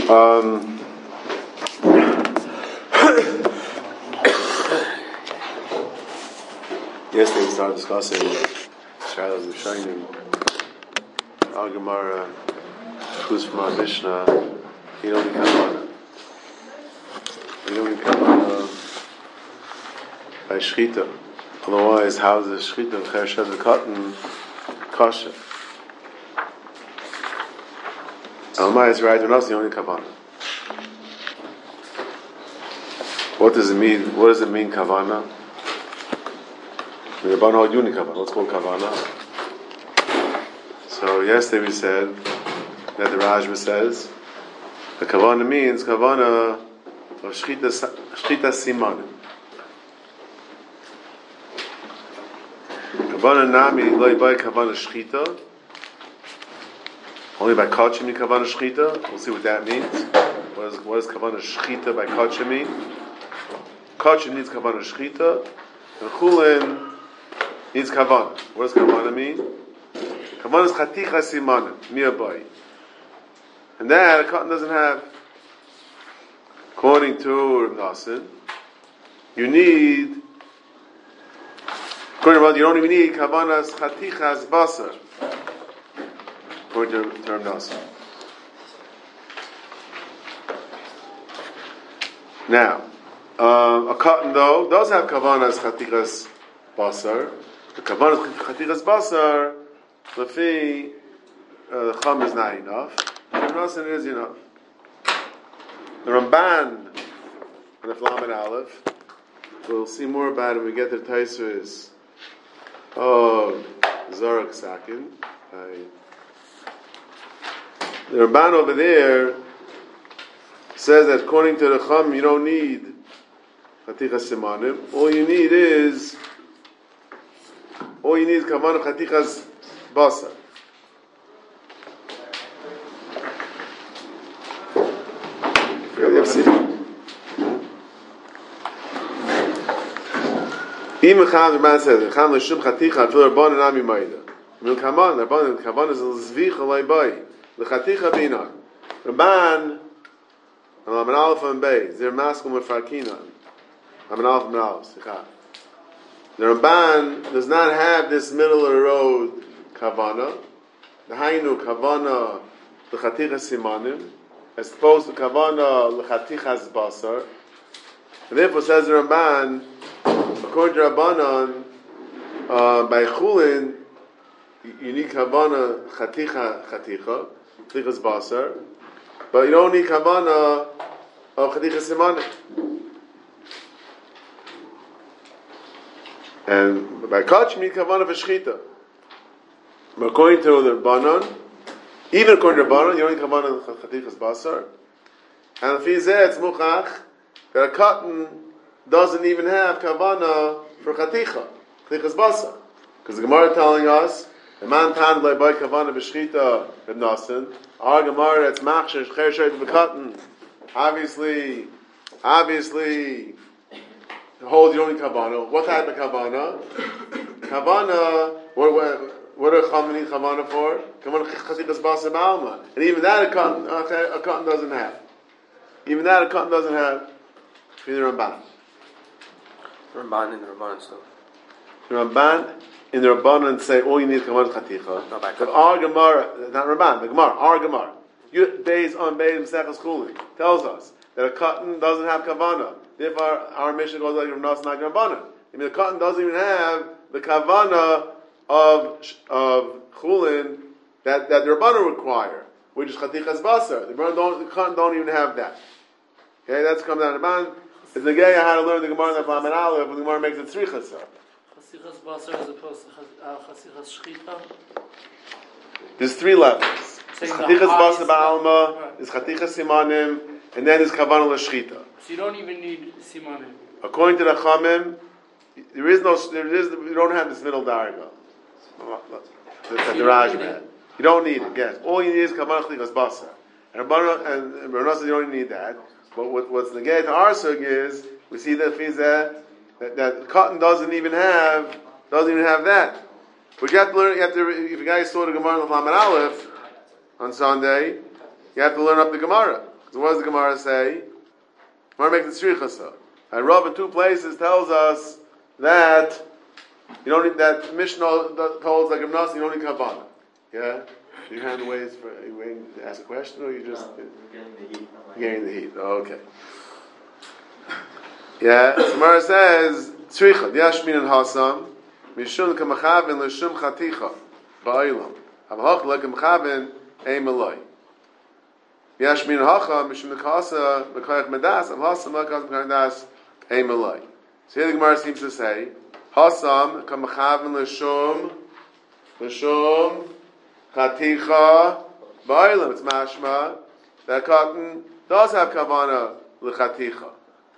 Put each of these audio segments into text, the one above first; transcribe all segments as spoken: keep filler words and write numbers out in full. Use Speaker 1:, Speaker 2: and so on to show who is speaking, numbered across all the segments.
Speaker 1: Um, yesterday we started discussing Shiloh's Rishonim, Al Gemara, who's from our Mishnah. You don't need Kavanah. You don't need Kavanah by Shechita. Otherwise, how is the Shechita of Chershed the cotton kosher? Almai is right or not, the only Kavanah. What does it mean? What does it mean, Kavanah? The Rabbanan hold Kavanah. What's called Kavanah? So yesterday we said that the Rajma says the Kavanah means Kavanah of Shechita Simanim. Kavanah Nami loy by Kavanah Shechita. Only by Kachim Kavanah Shechita. We'll see what that means. What is, what does Kavanah Shechita by Kachim mean? Kachim needs Kavanah Shechita, and Chulin needs Kavanah. What does Kavanah mean? Kavanah is Chaticha Simanim, Miyabai. And that a cotton doesn't have. According to Rav Nassim, you need, according to Rav, you don't even need Kavanah's Chatichas Basar. According to Rav Nassim. Now, um, a cotton though does have Kavanah's Chatichas Basar. The Kavanah's Chatichas Basar, Lefi, uh, the Chum is not enough. Rav Nassim is enough. The Ramban and the Flamen Aleph, we'll see more about it when we get to Taisvis of Zorak Sakin. The Ramban over there says that according to the Chum, you don't need Chatichas Simanim. All you need is all you need is Kavanah Chatichas Basar. Even Cham, the man says, Cham l'shum chaticha, fil rabbanan ami maida. Mil kaman, rabbanan, kavan is l'zvich alay bay. L'chaticha binan. Rabban, Amen Aleph and Bay, they're masculine with Farkina. Amen Aleph and Aleph, sicha. The Ramban does not have this middle of the road kavana. The Hainu kavana l'chaticha simanim, as opposed to kavana l'chatichas basar. And therefore says the Ramban, according to Rabbanan, uh, by Chulin, you need kavana chaticha chaticha, chatichas basar, but you don't need kavana of chaticha simanim. And by kach you need kavana of shechita. But according to the Rabbanan, even according to Rabbanan, you don't need kavana of chatichas basar. And if he's there, it's muchach that a cotton doesn't even have kavana for chaticha, chatichas basa, because the Gemara is telling us the man tan by kavana b'shchita Rav Nassim. Our Gemara that's machshir chershet v'katan. Obviously, obviously, hold you don't need kavana. What type of kavana? Kavana. What what what are chachamim need kavana for? Kavana chatichas basa ba'alma, and even that a cotton a cotton doesn't have. Even that a cotton doesn't have. In the Ramban.
Speaker 2: Ramban in the Ramban stuff.
Speaker 1: The Ramban in the Ramban say all you need is Kavanah Chaticha.
Speaker 2: No,
Speaker 1: but our Gemara, not Ramban, the Gemara, our Gemara, based on Beis Mesechus Chulin, tells us that a cotton doesn't have Kavanah. Therefore, our, our mission goes like Rav Nassim, not Rambanan. I mean, the cotton doesn't even have the Kavanah of of Chulin that that the Rambanan require, which is Chatichas Basar. The don't, the cotton don't even have that. Okay, that's come down to Ramban. It's the guy how to learn the Gemara in the Flamen Aleph, when the Gemara makes it tzrichasa.
Speaker 3: Chasichas basar as opposed to chasichas shchita.
Speaker 1: There's three levels. There's chatichas basar ba'alma, there's chatichas simanim, and then there's kavanah l'shchita.
Speaker 3: So you don't even need simanim.
Speaker 1: According to the Chamim, there is no, there is, you don't have this middle darga. That the Rajma had. You don't need it. Yes, all you need is kavanah chatichas basar. And Rabbanan and Rabbanan says you don't even need that. But what, what's the gate to our sug is we see that that, that that cotton doesn't even have doesn't even have that. But you have to learn. You have to if you guys saw the Gemara in the Flamen Aleph on Sunday, you have to learn up the Gemara. So what does the Gemara say? Gemara makes the Shrichasa. And Rav in two places tells us that you don't need, that Mishnah holds like Gimnas, you don't need Kavanah. Yeah? Your hand waves for, are you waiting to ask a question or you just...
Speaker 4: No, we're getting the heat.
Speaker 1: Like getting the heat. Oh, okay. Yeah, Gemara says, Tzricha, Yashmin and Hasam, Mishum Kamachavin L'Shum Chaticha, Ba'ilam. Avhach L'Kamachavin Ein Maloi. Yashmin and Hacha, Mishum Nekasa, Mekayach Medas, Avhasam L'Kamachavin Medas, Ein Maloi. So here the Gemara seems to say, Hasam Kamachavin L'Shum, L'Shum Chaticha, Ba'ilam. It's mashma that cotton does have Kavana L'Chaticha.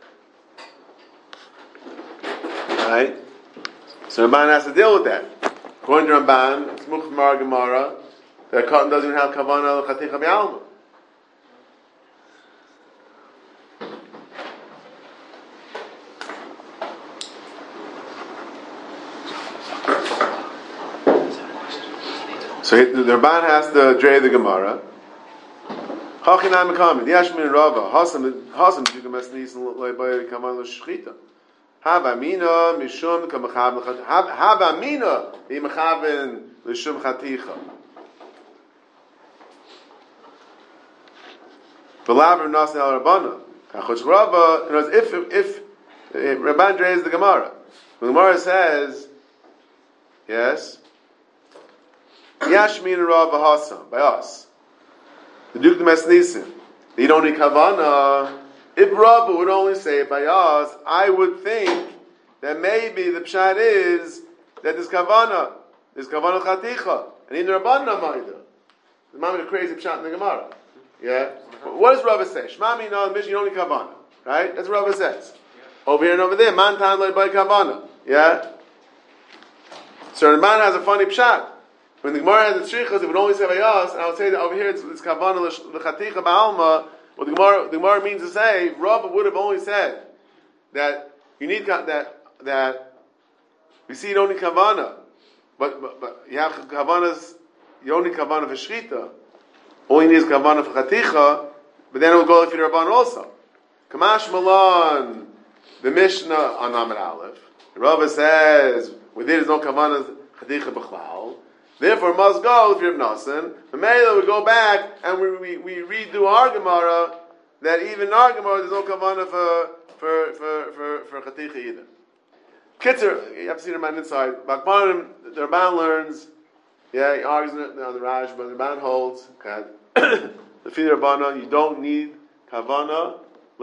Speaker 1: Right? So Ramban has to deal with that. According to Ramban, it's Mukhmar Gemara, that cotton doesn't even have Kavana L'Chaticha B'Alma. So the Ramban has to dray the Gemara. Hachinam Mekamin, Yashmin Rava, Hasam Hasam Jukum Esnis Loibai Kavan L'Shchita. Havamina Mishum Kamachab L'Chaticha. Havamina Imachavin L'Shum Chaticha. V'lav Nasi Al Rabbana. Kachosh Rava. You know, if if, if Ramban drays the Gemara, the Gemara says, yes, Yashmin Rava Hasam by us. The Duke Mesnisim. You don't need Kavana. If Rabba would only say it by us, I would think that maybe the pshat is that there's Kavana. There's Kavana Chaticha. And in the Rabbanah Maida. The Mama the crazy pshat in the Gemara. Yeah? What does Rabba say? Shema mi no, you don't need Kavana. Right? That's what Rabba says. Over here and over there, man tan loy by Kavana. Yeah? So the man has a funny pshat. When the Gemara has the shrichas, it would only say by us, and I would say that over here it's, it's Kavana L'Chaticha Ba'alma. What the Gemara, the Gemara means to say, Rabba would have only said that you need that that you see you don't need Kavana, but, but, but you have Kavanas, you don't need Kavana for Shrita. All you need is Kavana for Chaticha, but then it will go if you're Rabban also. Kamash Malan, the Mishnah on Amar Aleph, Rabba says, with there is no Kavana Chaticha B'chlal. Therefore, must go if you're Ibnasan. The Mela would go back and we, we, we redo our Gemara that even in our Gemara there's no Kavanah for for for for for Chaticha either. Kitzer, you have to see the man inside. Bakmanim, the Ramban learns. Yeah, he argues on the Raj, but the Ramban holds. Okay, the Fidei Rabbana, you don't need Kavanah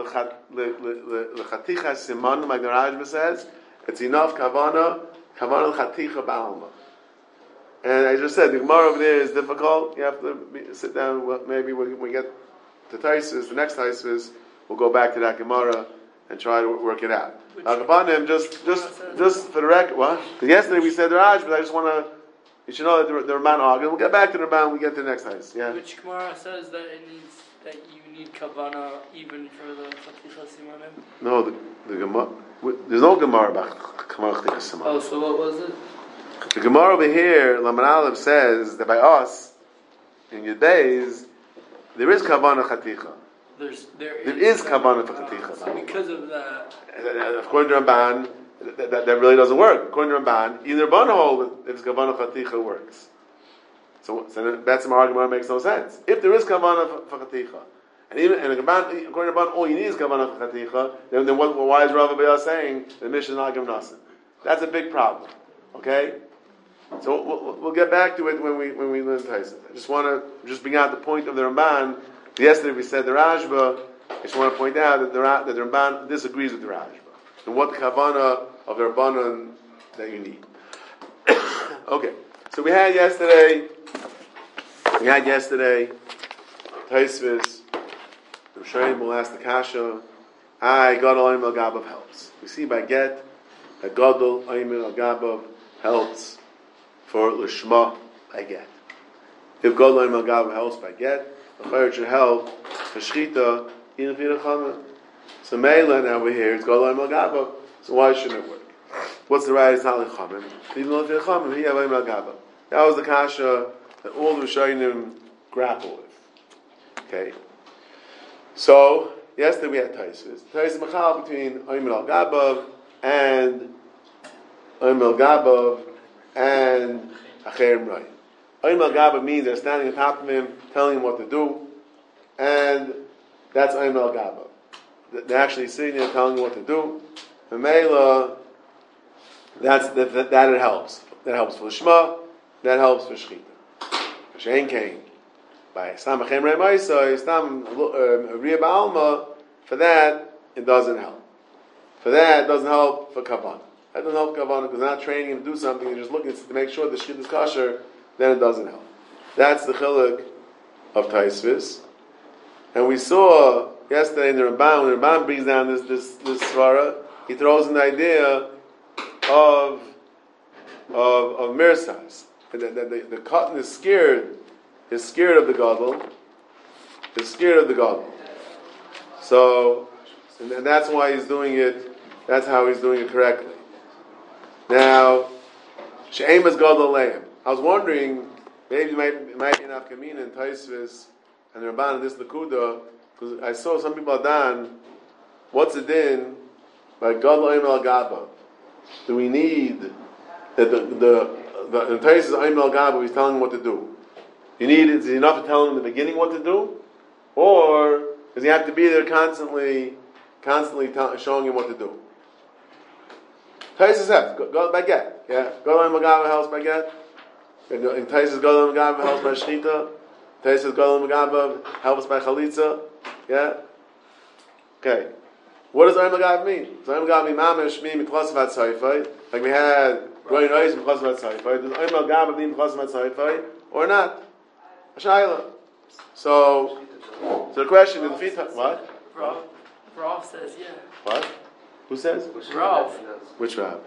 Speaker 1: l'Chaticha Siman, like the Raj says. It's enough Kavanah, Kavanah l'Chaticha Ba'alma. And I just said, the Gemara over there is difficult. You have to be, sit down, maybe when we get to Taisus, the next Taisus, we'll go back to that Gemara and try to work it out. Now, upon him, just, just, just for the record, what? Because yesterday we said the Raj, but I just want to, you should know that the, the Ramban argued. We'll get back to the Ramban when we get to the next Taisus. Yeah?
Speaker 3: Which Gemara says that it needs, that you need Kavana even for the Chaticha Simanim?
Speaker 1: No, the, the Gemara, there's no Gemara about Kavana Chaticha Simanim.
Speaker 3: Oh, so what was it?
Speaker 1: The Gemara over here, Laman Aleph says that by us, in your days, there is Kavana Chaticha.
Speaker 3: There's, there,
Speaker 1: there
Speaker 3: is,
Speaker 1: is Kavana for Chaticha.
Speaker 3: So because of that.
Speaker 1: According to Ramban, that, that, that really doesn't work. According to Ramban, either Ramban hold if Kavana Chaticha works. So, so that's some argument makes no sense. If there is Kavana for Chaticha, and even and Ramban, according to Ramban, all you need is Kavana for Chaticha, then, then what, why is Rav Abiyah saying the mission is not giving nothing? That's a big problem. Okay? So we'll, we'll get back to it when we when we learn Taisus. I just want to just bring out the point of the Ramban. Yesterday we said the Rashba. I just want to point out that the, that the Ramban disagrees with the Rashba and what the Kavana of the Rabbanon that you need. Okay, so we had yesterday. We had yesterday Taisus. The Rishonim will ask the Kasha. I Gadol Oimel Gabav helps. We see by get that Gadol Oimel Gabav helps for Lishma by get. If God Loim Al-Gav helps by get, the Chayr should help for Shchita in the Chana. So Meilan over here, it's God Loim Al-Gav, so why shouldn't it work? What's the right? It's not L'Chamim. Even though it's L'Chamim, he have Loim Al-Gav. That was the Kasha that all the Rishonim grapple with. Okay? So, yesterday we had Taisvis. Taisvis Machal between Oim al Gabav and Oim al Gabav and Acherim Rai. Oim al Gabav means they're standing on top of him, telling him what to do, and that's Oim al Gabav. They're actually sitting there telling him what to do. And Mela, that's that, that, that it helps. That helps for Shema. That helps for Shechita. For Shein Kain. By Stam Achem Rei Maisa, Stam Riya Ba'alma, for that, it doesn't help. For that, it doesn't help for Kavanah. That doesn't help Kavanah because they're not training him to do something, they're just looking to make sure the Shechita is kosher, then it doesn't help. That's the chiluk of Taisvis. And we saw yesterday in the Ramban, when the Ramban brings down this this this svara, he throws in the idea of of of mirsas. The, the, the, the cotton is scared, is scared of the gadol, is scared of the gadol. So, and, and that's why he's doing it. That's how he's doing it correctly. Now, she'emas gadol leim. I was wondering, maybe it might, it might be an afkamina in Taisvis and the Ramban in this Nakuda, because I saw some people done. What's it in by gadol leim al gaba? Do we need that the the the in Taisvis leim al gaba? He's telling him what to do. You need is it enough to tell him in the beginning what to do, or does he have to be there constantly, constantly tell, showing him what to do? Taisvis says, go, go by get, yeah. Go leim al gaba helps by get. In Taisvis go leim al gaba helps by shchita. Taisvis go leim al gaba helps by chalitza, yeah. Okay. What does Oim Agav mean? Does Oim Agav mean Mamash mean Miklas Vat Saifai? Like we had Goyin Ois Miklas Vat Saifai. Does Oim Agav mean Miklas Vat Saifai or not? Ashayla. So, so the question is, what?
Speaker 3: Rav, Rav says, yeah.
Speaker 1: What? Who says?
Speaker 3: Rav.
Speaker 1: Which Rav?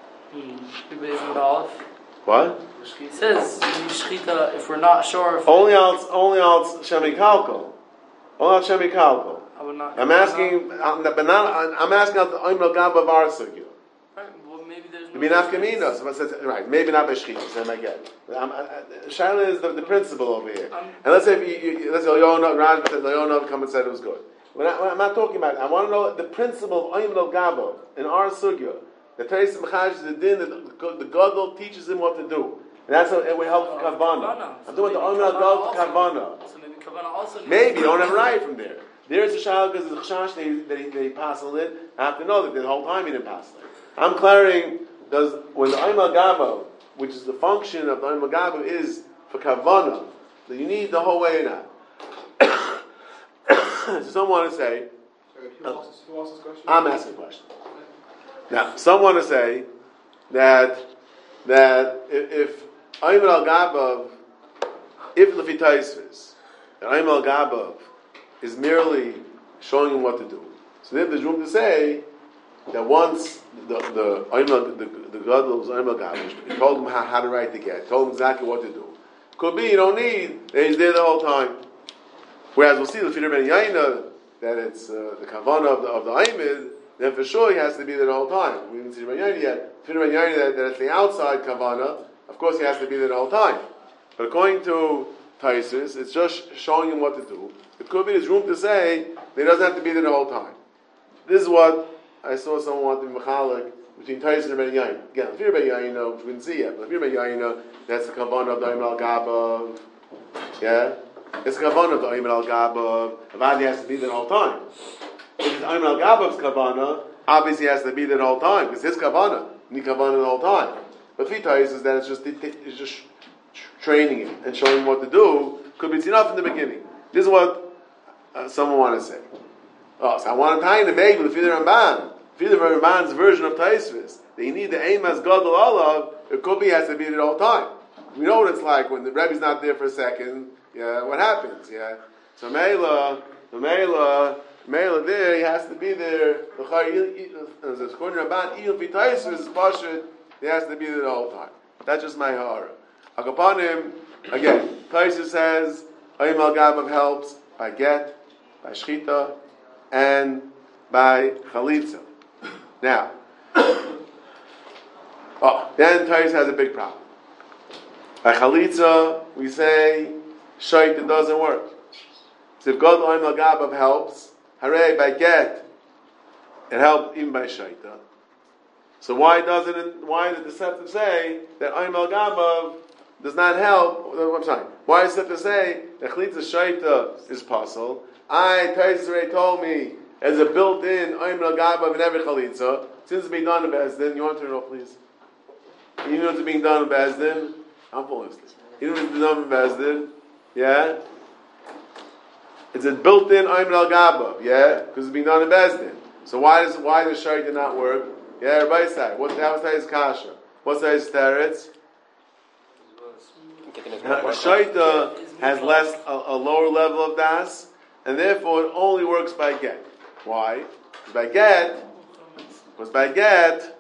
Speaker 3: Hmm.
Speaker 1: What?
Speaker 3: He says, Shechita, if we're not sure if...
Speaker 1: Only else, only else Shemi Kalko. Only else Shemi Kalko.
Speaker 3: I would not...
Speaker 1: I'm asking, I'm, but not, I'm asking out the Oim Agav of our Sugya.
Speaker 3: Right, well, maybe there's no...
Speaker 1: Maybe not Kamina, so says, right, maybe not by Shechita, same I get. Shaila is the, the principle over here. Um, and let's say, if you, you, let's say, Leonov, Raj says, Leonov come and said it was good. When I, when I'm not talking about it, I want to know the principle of Oim Agav in our Sugya. The Teres Mechaj is the din that the, the Gadol teaches him what to do. And that's how it will help for Kavana. I'm doing the Oim Agav Kavana.
Speaker 3: So maybe Kavana also...
Speaker 1: Maybe, you don't have a right from there. There's a shayla because there's a chash that he, that he, that he passed it. I have to know that the whole time he didn't pass it. I'm clarifying, does, when the Oim Agava, which is the function of the Oim Agava, is for Kavana, do you need the whole way or not? So some want to say,
Speaker 2: Who asks this question?
Speaker 1: I'm asking a question. Now, some want to say that that if Oim Agabav, if the Fitaisvis, Oim Agabav is merely showing him what to do. So then there's room to say that once the the the the, the Gadol was Oim Agav, he told him how, how to write the get, told him exactly what to do. Could be you don't need that he's there the whole time. Whereas we'll see the Fidr Ben Yaina that it's uh, the kavanah of the of the Aimid, then for sure he has to be there the whole time. We haven't seen Ben Yaina yet. Fidr Ben Yaina that, that it's the outside kavanah, of course he has to be there the whole time. But according to Taisus, it's just showing him what to do. It could be there's room to say that he doesn't have to be there the whole time. This is what I saw someone want to be mechalik between Taisus and Ben Yaina. Again, Fidr Ben Yaina, which we didn't see yet, but Fidr Ben Yaina, that's the kavanah of the Aimid al-Gabav. Yeah? It's the kavanah of the Aimid al-Gabav. Avadi has to be there the whole time. If it's Aimid al-Gabav's kavanah, obviously he has to be there the whole time, because his kavanah, need kavanah the whole time. But Fitais is that it's just, it's just training him and showing him what to do. Could be it's enough in the beginning. This is what uh, someone want to say. Oh, so I want to tie in the Meg with the Fidr Ramban. Fidr Ramban's version of Taisvis. That you need the aim as Gadol Olav. It could be he has to be there the whole time. We know what it's like when the Rebbe's not there for a second. Yeah, what happens? Yeah. So Mela, the Mela, Mela there, he has to be there. As according to Ramban, even if he Taisvis is Pashut, he has to be there the whole time. That's just my hara. Akapanim, again, Taisvis says, Oim al-Gabav helps by get, by shchita, and by chalitza. Now, oh, then Taisvis has a big problem. By chalitza, we say, shait, it doesn't work. So if God Oim Al Gabav helps, hooray, by get, it helped even by Shaita. So why doesn't it, why did the Sefer say that Oim Al Gabav does not help? I'm sorry. Why does the Sefer say that Chlitza Shaita is possible? I, Taisere told me, as a built-in Oim Al Gabav in every Chalitza, since it's being done in Bezdin, you want to turn it off, please? You know it's being done in Bezdin? I'm full of this. You know it's being done in Bezdin? Yeah? It's a built-in Oim Al Gabav, yeah? Because it's being done in Bezdin. So why does why does Shaita not work? Yeah, everybody say. What that was Kasha? What's his teretz? Shaita has less a, a lower level of das, and therefore it only works by get. Why? Because by get, because by get,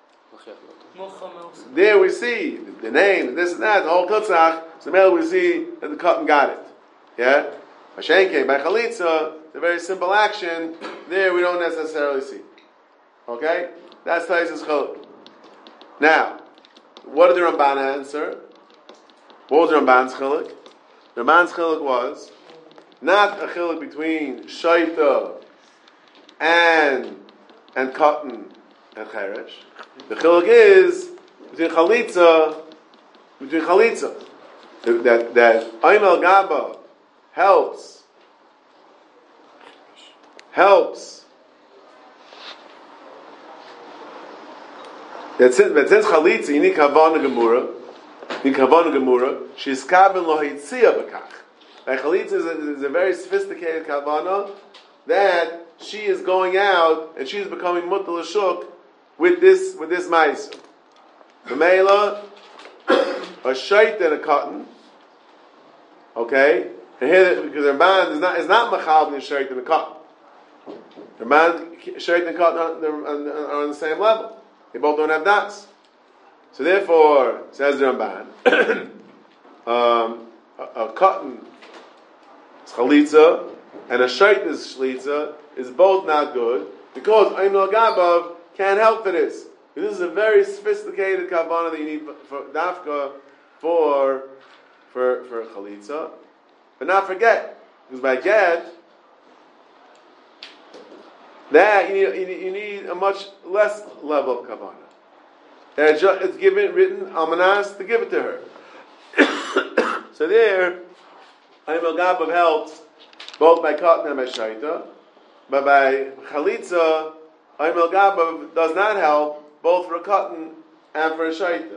Speaker 1: there we see the name, this and that, the whole tutzach. So now we see that the cotton got it. Yeah. By shenke, by chalitza, it's a very simple action. There we don't necessarily see. Okay, that's Taisus Chiluk. Now, what did the Ramban answer? What was the Ramban's Chiluk? The Ramban's Chiluk was not a Chiluk between Shaita and and cotton and cheresh. The Chiluk is between Chalitza, between Chalitza. That that Oim Al Gaba helps helps. That since, that since Chalitza, you need Kavana Gemura, you need Kavana Gemura, she's Kabin Lo Hitzia B'kach. Like Chalitza is a, is a very sophisticated Kavana that she is going out and she is becoming Mutal Ashuk with this with this Ma'isa. The Meila, a Shait and a cotton, okay? And here, because their man is not is not Machal and Shait and a cotton. Their man, Shait and cotton are, are, are on the same level. They both don't have das. So therefore, says the Ramban, um, a, a cotton is chalitza and a shait is shlitza is both not good because Oim Al Gabav can't help for this. This is a very sophisticated kavanah that you need for dafka for for for chalitza, but not forget because by get that you need, you need, you need a much less level of kavanah. And it's given, written, almanas, to give it to her. So there, Oim Al Gabav helps both by cotton and by shaita, but by chalitza, Oim Al Gabav does not help both for a cotton and for a shaita.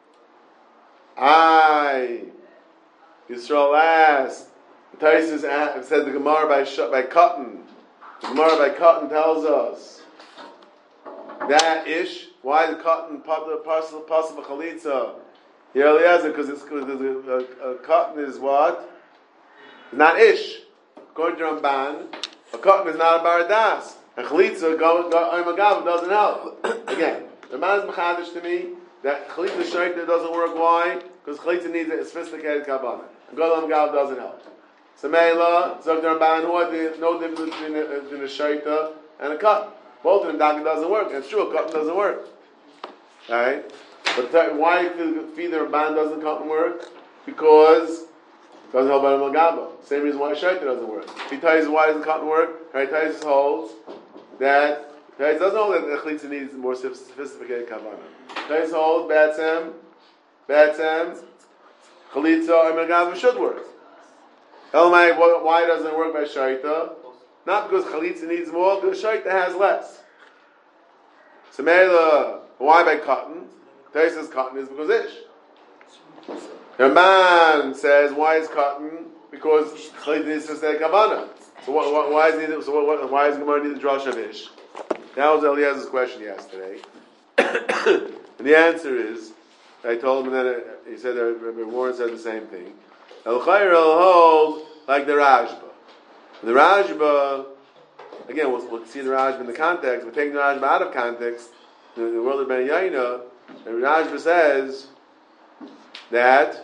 Speaker 1: I, Yisrael asked, Taisus said the Gemara by by cotton. The Gemara by cotton tells us that ish. Why the cotton parcel possible chalitza? Here Eliezer, because it's because a, a, a cotton is what? It's not ish. According to Ramban, a cotton is not a baradas. And chalitza, Oim Al Gabav doesn't help. Again, Ramban is mechadish to me that chalitza shaita doesn't work. Why? Because chalitza needs a sophisticated kavanah. And Oim Al Gabav doesn't help. So Meila, Zok Ramban, who had no difference between a, between a shaita and a cotton. Both of them, daka doesn't work. And it's true, a cotton doesn't work. Right? But th- why feed the Ramban doesn't cotton work? Because it doesn't help Oim Al Gabav. Same reason why shaita doesn't work. He tells you why doesn't cotton work. Right? Taisus holds that Taisus doesn't hold that the chalitza needs more sophisticated kavanah. Taisus holds batsam, batsam, chalitza, Oim Al Gabav should work. Elamai, why doesn't it work by shaita? Not because chalitza needs more, because shaita has less. So Meila, why by cotton? Taisus cotton is because ish. Ramban says, why is cotton? Because chalitza needs to stay kavanah. So what, what, why is needed, so what, why is Gemara need the drush of ish? That was Eliezer's question yesterday. And the answer is, I told him, and then he said that Rabbi Warren said the same thing. El Chayr will hold like the Rajba. The Rajba, again, we'll, we'll see the Rajba in the context. We're taking the Rajba out of context. In the world of Ben Yaina, the Rajba says that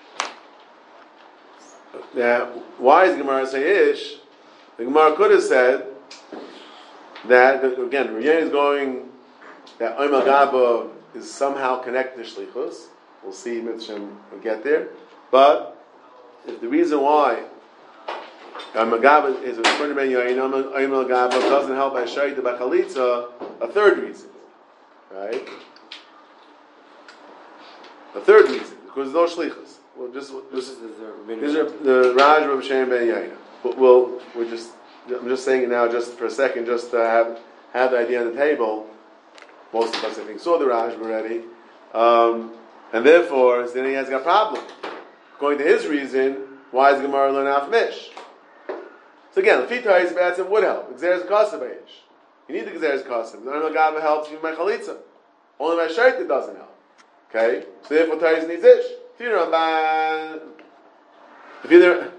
Speaker 1: that why is Gemara say ish? The Gemara could have said that again, Yaina is going that Oim Al Gabav is somehow connected to Shlichus. We'll see. Mitzvah will get there, but if the reason why Magaba is a according to Ben Yaina, Ayim Magaba doesn't help by Shaita by Chalitza. A third reason, right? A third reason because there's no shlichus. We'll just this is these are the Raj of Shem Ben Yaina. But we'll we're just I'm just saying it now just for a second, just to have have the idea on the table. Most of us, I think, saw the Raj already, um, and therefore, then he has got a problem. According to his reason, why is Gemara learn out Mish? So again, the Fitah is Batsim would help. Xeris Kasav you need the Xeris Kasav. The Arma Gava helps you by Chalitza. Only by Shaita doesn't help. Okay? So therefore, Taiz needs Ish. If you're Ramban, if you're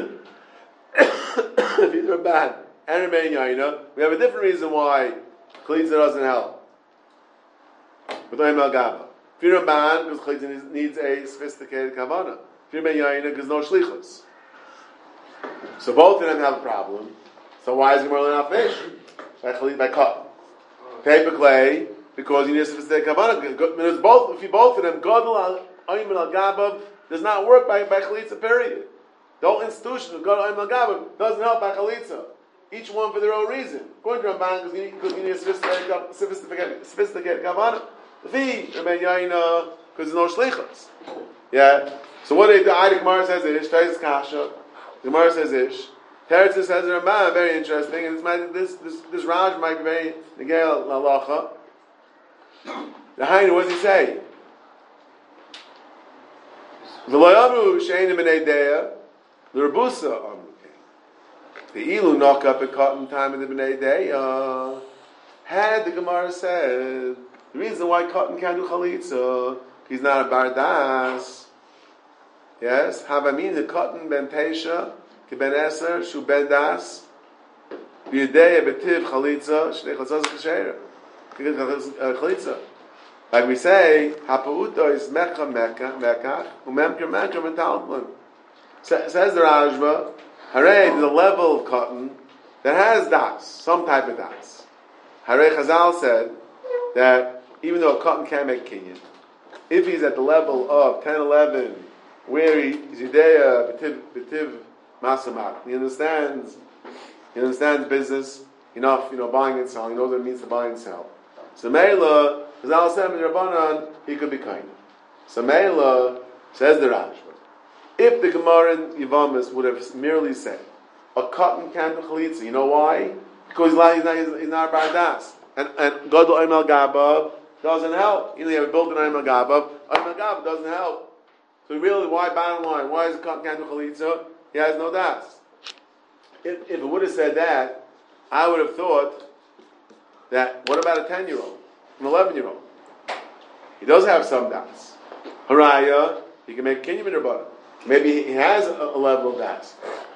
Speaker 1: if you're Ramban and Remain Yaina, we have a different reason why Chalitza doesn't help. With Oim Al Gaba. If you're a man, because Chalitza needs a sophisticated Kavanah. If you're a Yaina, because no Shlichus. So both of them have a problem. So why is Gemara not fish? By Chalitza, by cotton. Paper clay, because you need a sophisticated Kavanah. Both, if you both of them, Godel Oim Al Gaba does not work by, by Chalitza, period. The whole institution of Godel Oim Al Gaba doesn't help by Chalitza. Each one for their own reason. According to Ramban, because you need, because you need a sophisticated, sophisticated, sophisticated Kavanah. The fee remain yaina because there's no shlichus. Yeah. So what they do? The Gemara says ish. Taiz kasha. The Gemara says ish. Teretz says Ramban. Very interesting. And this might, this this this Raj might be very negel lalacha. The Hainu, what does he say? V'loyamru she'enim b'nei deya l'rebusa amru. The ilu knock up at cotton time in the b'nei deya. Had the Gemara said. The reason why cotton can't do chalitza, he's not a bardas. Yes, havamina the cotton ben teisha, ki ben eser, shu ben das, b'yedei betiv chalitza, shnei chalitza z'chasheira. Chalitza. Like we say, hapauto is mecha mecha, mekach, umemker mecha mentalman. Says the Rajba, hooray, there's a level of cotton that has das, some type of das. Hooray Chazal said that even though a cotton can make kinyan, if he's at the level of ten, eleven, where he is Yudea, Betiv, Betiv, Masamak, he understands, he understands business enough, you know, buying and selling, he knows what it means to buy and sell. So Meila, as Al said in Rabbanan, he could be kind. So Meila, says the Rashba, if the Gemara in Yavamis would have merely said, a cotton can do chalitza, you know why? Because he's not, he's not, he's not a bardas. And, and Gadol Oim Al Gaba doesn't help. You know, you have built an Oim Al Gaba. Oim Al Gaba doesn't help. So really, why, bottom line, why is it cotton can't do chalitza? He has no das. If, if it would have said that, I would have thought that, what about a ten-year-old, an eleven-year-old? He does have some das. Haraya, he can make kinyan in butter. Maybe he has a, a level of das.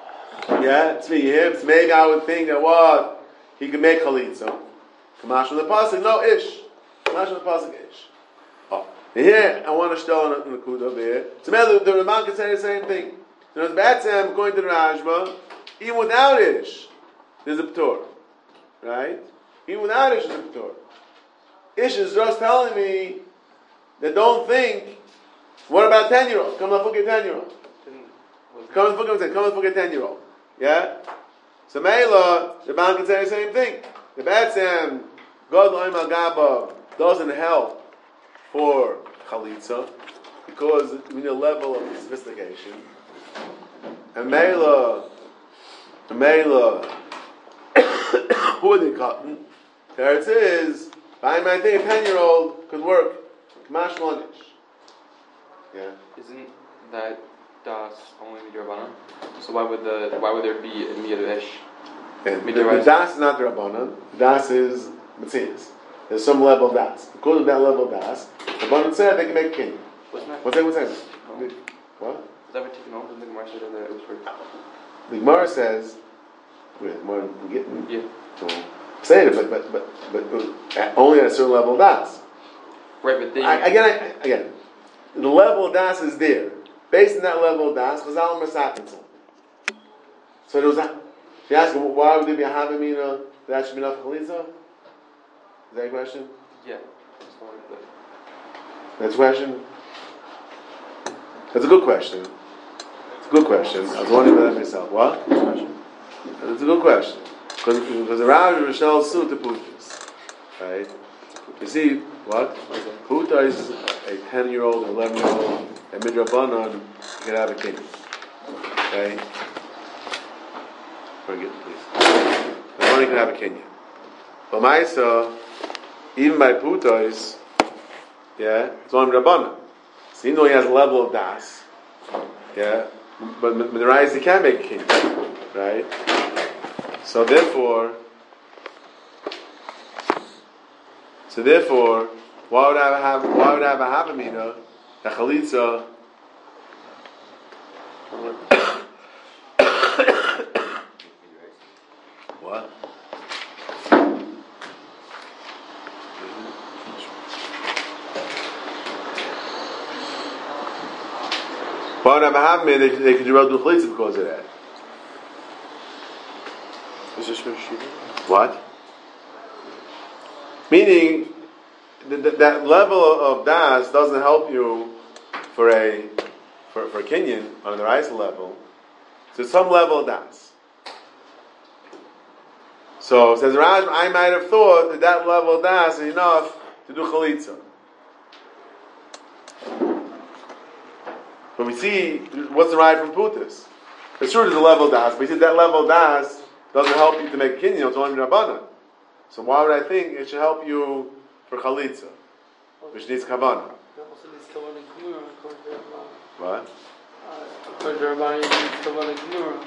Speaker 1: Yeah, it's me, him. Maybe I would think that what he can make chalitza. Kamash from the pasuk, no ish. Kamash from the pasuk ish. Oh, and here I want to show in the kuda over here. So the, the Ramban can say the same thing. There's batzem according to the Rashba, even without ish, there's a p'tor, right? Even without ish, there's a p'tor. Ish is just telling me that don't think. What about ten-year-olds? Come and look at ten-year-old. Come and look at come and look at ten-year-old. Yeah. So Meila, the Ramban can say the same thing. The batzem. God Oim Al Gaba doesn't help for chalitza because we need a level of sophistication. And Mela, Mela, who are they cotton? There it is. I think a ten-year-old could work. Kamash Lonish. Yeah.
Speaker 4: Isn't that das only midrabanan? So why would the why would there be a midrash?
Speaker 1: Yeah, the, the das is not the rabbanan. Das is Matthias. There's some level of das. Because of that level of das, the Rabbanan said they can make king.
Speaker 4: What's that?
Speaker 1: What's that? What's that?
Speaker 4: No.
Speaker 1: What?
Speaker 4: Is that what taken home? Didn't the Gemara say that it was for?
Speaker 1: The Gemara says, wait, Gemara getting
Speaker 4: yeah.
Speaker 1: to say it, but but but but at, only at a certain level of das.
Speaker 4: Right, but they
Speaker 1: I, again, I, again, the level of das is there. Based on that level of das, Chazal and Masakin. So there was that. If you ask him, why would there be a Havamina that should be enough Chalitza? Is that a question?
Speaker 4: Yeah.
Speaker 1: That's a question? That's a good question. It's a good question. I was wondering about that myself. What? That's a good question. Because because the Rav and Rishon suit to Putas. Right? You see, what? Puta is a ten-year-old, eleven-year-old, and Midrabanan, you can have a king. Okay? Forget it, please. The money can have a Kenya. But Maisa, even by Putais, yeah, it's on Rabbanan. So even though he has a level of Das, yeah, but Midrash he can make a Kenya, right? So therefore, so therefore, why would I have why would I have a Havamina, a Chalitza? What? Why would I have a Havamina? They, they could do Chalitza because of that.
Speaker 5: Is this
Speaker 1: What? Meaning th- th- that level of das doesn't help you for a for for a Kenyan on the Raisa level. So some level of das. So says Raj, I might have thought that that level of das is enough to do chalitza. But we see what's the ride from Putas. It's true there's a level of das, but we see that level of das doesn't help you to make kinyan, it's only Rabbanan. So why would I think it should help you for chalitza, which needs kavanah?
Speaker 3: It also needs kavanah gemura according to Rabbanan.
Speaker 1: What?
Speaker 3: Uh, according to Rabbanan, it needs kavanah gemura.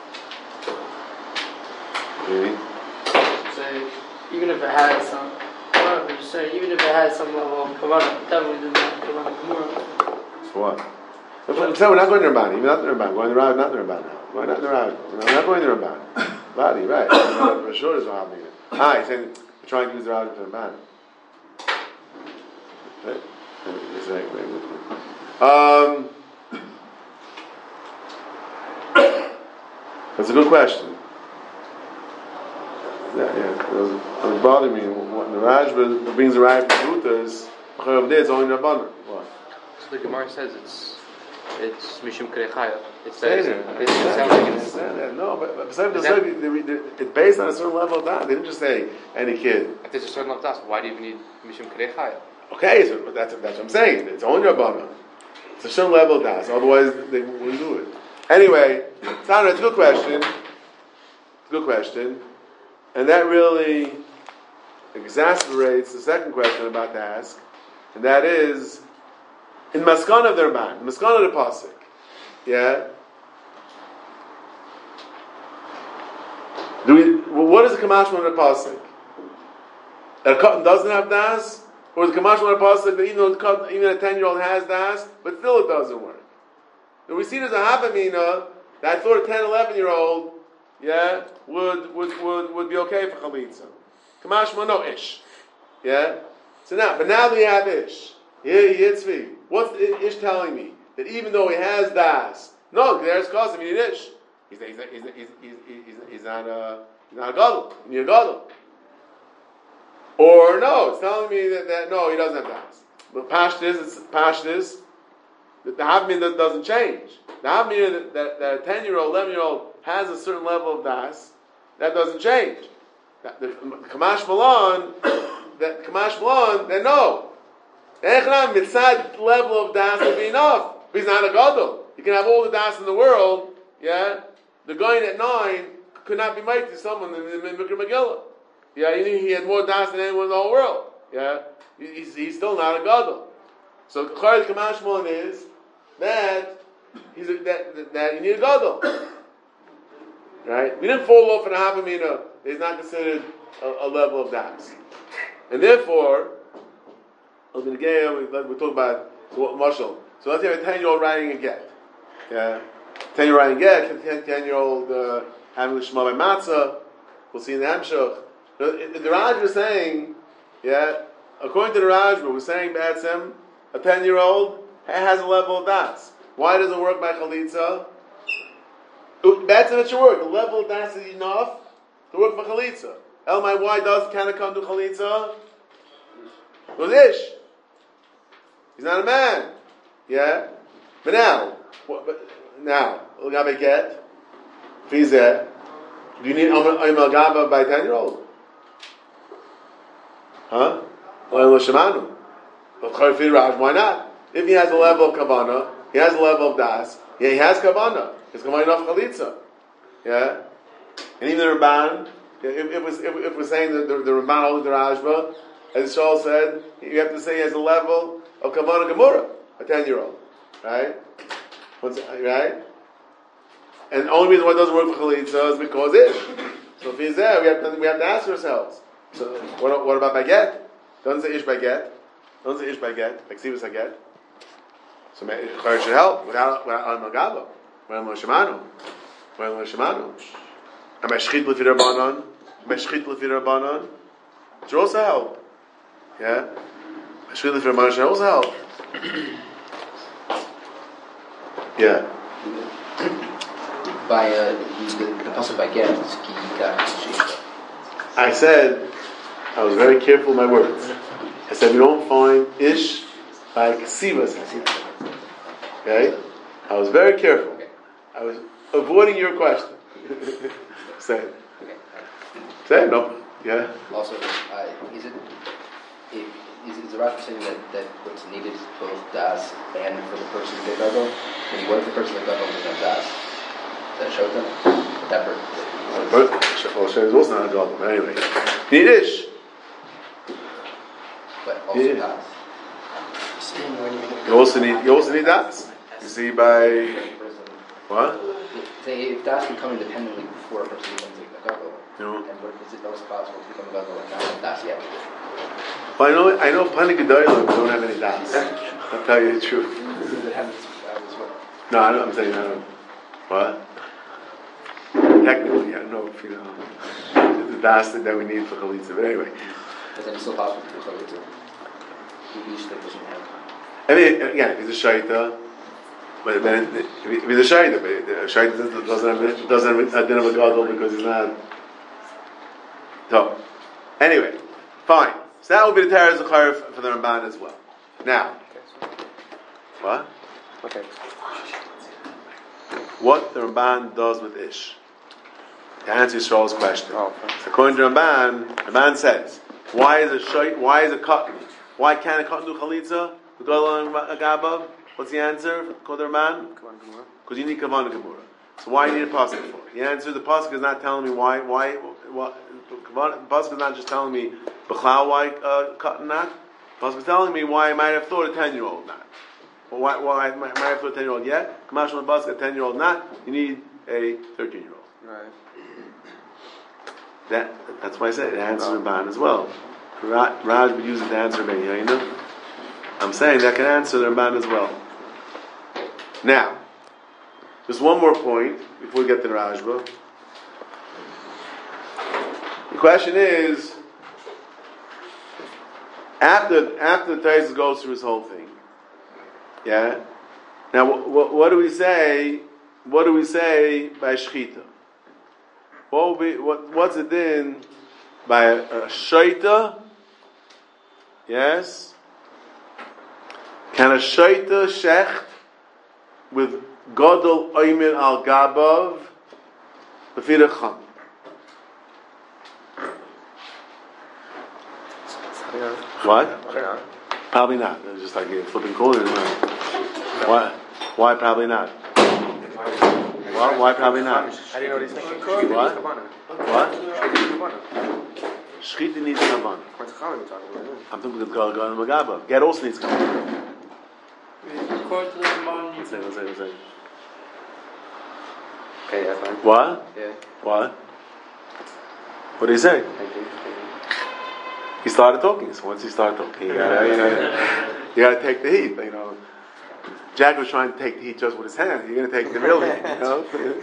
Speaker 1: Really?
Speaker 3: Say, even if it has some, I'm just saying, even if it has some level of kavanah, it definitely doesn't have kavanah gemura.
Speaker 1: For what? I'm saying we're not going to Rabbanan, even not the Rabbanan. We're going to Rav, not the Rabbanan. Why not the Rav? We're not going to Rabbanan. Body, right? For sure, is not happening. Ah, he's saying we're trying to use the Rav to Rabbanan. Right? Um, that's a good question. Yeah, yeah. It was, it was bothering me. What the Rajba brings the Rav to Rutas, it's only Rabbanan. What?
Speaker 4: So the Gemara says it's it's Mishum Kerechaya. It
Speaker 1: Say
Speaker 4: says
Speaker 1: there.
Speaker 4: it sounds like it's
Speaker 1: No, but, but besides the it's based on a certain level of that. They didn't just say any kid.
Speaker 4: if there's a certain level of das, why do you even need Mishum Kerechaya?
Speaker 1: Okay, so that's that's what I'm saying. It's only Rabbanan. It's a certain level of das. Otherwise, they wouldn't do it. Anyway, Sandra, it's a good question. It's a good question, and that really exacerbates the second question I'm about to ask, and that is in Maskana of their man, Maskana of the pasuk. Yeah. Do we? What is the kamashma of the pasuk? That a cotton doesn't have das, or the kamashma of the pasuk that even though cotton, even a ten-year-old has das, but still it doesn't work. Do we see there's a havamina that I thought a ten, eleven-year-old, yeah, would would would would be okay for chalitza. Kamashma no ish, yeah. So now, but now that we have ish, here yitzvi. What's the ish telling me? That even though he has das, no, there's cause you need ish. He's he's he's he's he's, he's, he's not a he's not a gadol. You need a gadol. Or no, it's telling me that, that no, he doesn't have das. But pashtis, it's pashtis. The havmin that doesn't change. The havmin that, that, that a ten-year-old, eleven-year-old has a certain level of das, that doesn't change. That, the Kamash Malan, that Kamash Malan, then no. Echram mitzad level of das will be enough. He's not a gadol. You can have all the das in the world. Yeah, the guy at nine could not be mighty to someone in the Mikra Megillah. Yeah, he had more das than anyone in the whole world. Yeah, he's, he's still not a gadol. So Chayil Kamash Malan is that he's a, that, that that you need a gadol. Right? We didn't fall off in a havamina. It's not considered a, a level of das, and therefore, we talk about what marshal. So let's have a ten-year-old writing a get. Yeah, ten-year-old writing a get. Ten-year-old uh, having the shema by matzah. We'll see in the Hamshach. The, the Raj was saying, yeah, according to the Raj, we're saying B'atzem, a ten-year-old has a level of das. Why does it work by chalitza? B'atzem it should work. The level of das is enough to work for chalitza. Elmai, why does can it come to chalitza? It was ish. He's not a man. Yeah? But now, what, but now, L'gabe get, Fizeh, Do you need Oim Al Gaba by ten year old? Huh? Why not? If he has a level of Kavanah, he has a level of Das, yeah, he has Kavanah. It's Kavanah of Chalitza. Yeah? And even the Ramban, if, if, if, if we're saying that the, the Ramban holds the Rashba, as Shaul said, you have to say he has a level of Kavanah Gemura, a ten year old. Right? What's, right? And the only reason why it doesn't work for Chalitza is because it. So if he's there, we have to, we have to ask ourselves. So what, what about Baguette? Doesn't say Ish Baguette. Doesn't say Ish Baguette. Like Sivas Baguette. So Chayr should help without without Al Magaba. Without Al Shemanu. Without Al Shemanu. And Meshchit Lefi Rabbanon. Meshchit Lefi Rabbanon. Should also help. Yeah? Meshchit Lefi Rabbanon should also help. Yeah.
Speaker 5: By uh, the, the pasuk by get,
Speaker 1: I said, I was very careful with my words. I said we don't find ish by ksivas. Okay, I was very careful. I was avoiding your question. Say it. Say it. No. Yeah.
Speaker 5: Also, uh, is it is, is the Rashi saying that, that what's needed is both das and for the person that got go? I mean, what if the person that got go doesn't have das? That showed them that person.
Speaker 1: Well, Shem is also not a god, but anyway. You need ish.
Speaker 5: But also
Speaker 1: Yeah.
Speaker 5: das.
Speaker 1: You also need. You also need that. You see by what?
Speaker 5: Say if das can come independently before a person becomes a gadol,
Speaker 1: No.
Speaker 5: and what is it also possible to become a gadol and not have das yet?
Speaker 1: Well, I know. I know. Plenty Gedolim don't have any das. I'll tell you the truth.
Speaker 5: Does it have this, uh, this what?
Speaker 1: No, I don't, I'm saying I don't. What? Technically, I don't know if you know the das that we need for chalitza. But anyway,
Speaker 5: But then it's still possible to do chalitza. Each that doesn't have.
Speaker 1: I mean, again, it's a shaita, but then it's a shaita, but a shaita doesn't have doesn't have a din of a gadol because he's not. So, anyway, fine. So that would be the teres zechar for the Ramban as well. Now, what?
Speaker 4: Okay.
Speaker 1: What the Ramban does with ish? To answer Yisrael's question.
Speaker 4: Oh,
Speaker 1: So according to Ramban, Ramban says, why is a shayt, why is a cotton? Why can't a cotton do chalitza? Gabav? What's the answer? According to Ramban? Because you need kavanah gemura. So why do you need a pasuk for? The answer: the pasuk is not telling me why. Why? What? The pasuk is not just telling me b'chlau why uh, cotton not. The pasuk is telling me why I might have thought a ten-year-old not. Well, why, why I might have thought a ten-year-old yet? Kamash on the pasuk, a ten-year-old not. You need a thirteen-year-old.
Speaker 4: Right.
Speaker 1: That that's why I said it answers Ramban as well. Ra- Raj would use it to answer Ben Yaina. I'm saying that can answer the Ramban as well. Now, just one more point before we get to the Rajba. The question is, after after the Taisus goes through his whole thing, yeah. Now, what, what, what do we say? What do we say by shechita? What will be what? What's it in by a, a shaita? Yes. Can a shaita shecht with gadol oimin al gabav b'firacham? What? Probably not. It's just like a flipping coin. Why? Why probably not? Why, why probably not?
Speaker 4: I didn't know what he's thinking.
Speaker 1: What? What? Shchita needs kavanah. I'm talking about the gadol magaba. Get also needs kavanah.
Speaker 3: According to the Ramban, you
Speaker 1: One second, one second, one second.
Speaker 4: Okay, yeah, fine.
Speaker 1: What?
Speaker 4: Yeah.
Speaker 1: What? What did he say?
Speaker 4: Thank you.
Speaker 1: He started talking. So once he started talking, you gotta, you gotta, you gotta take the heat. You know, Jack was trying to take the heat just with his hand. You're gonna take the real heat. You know?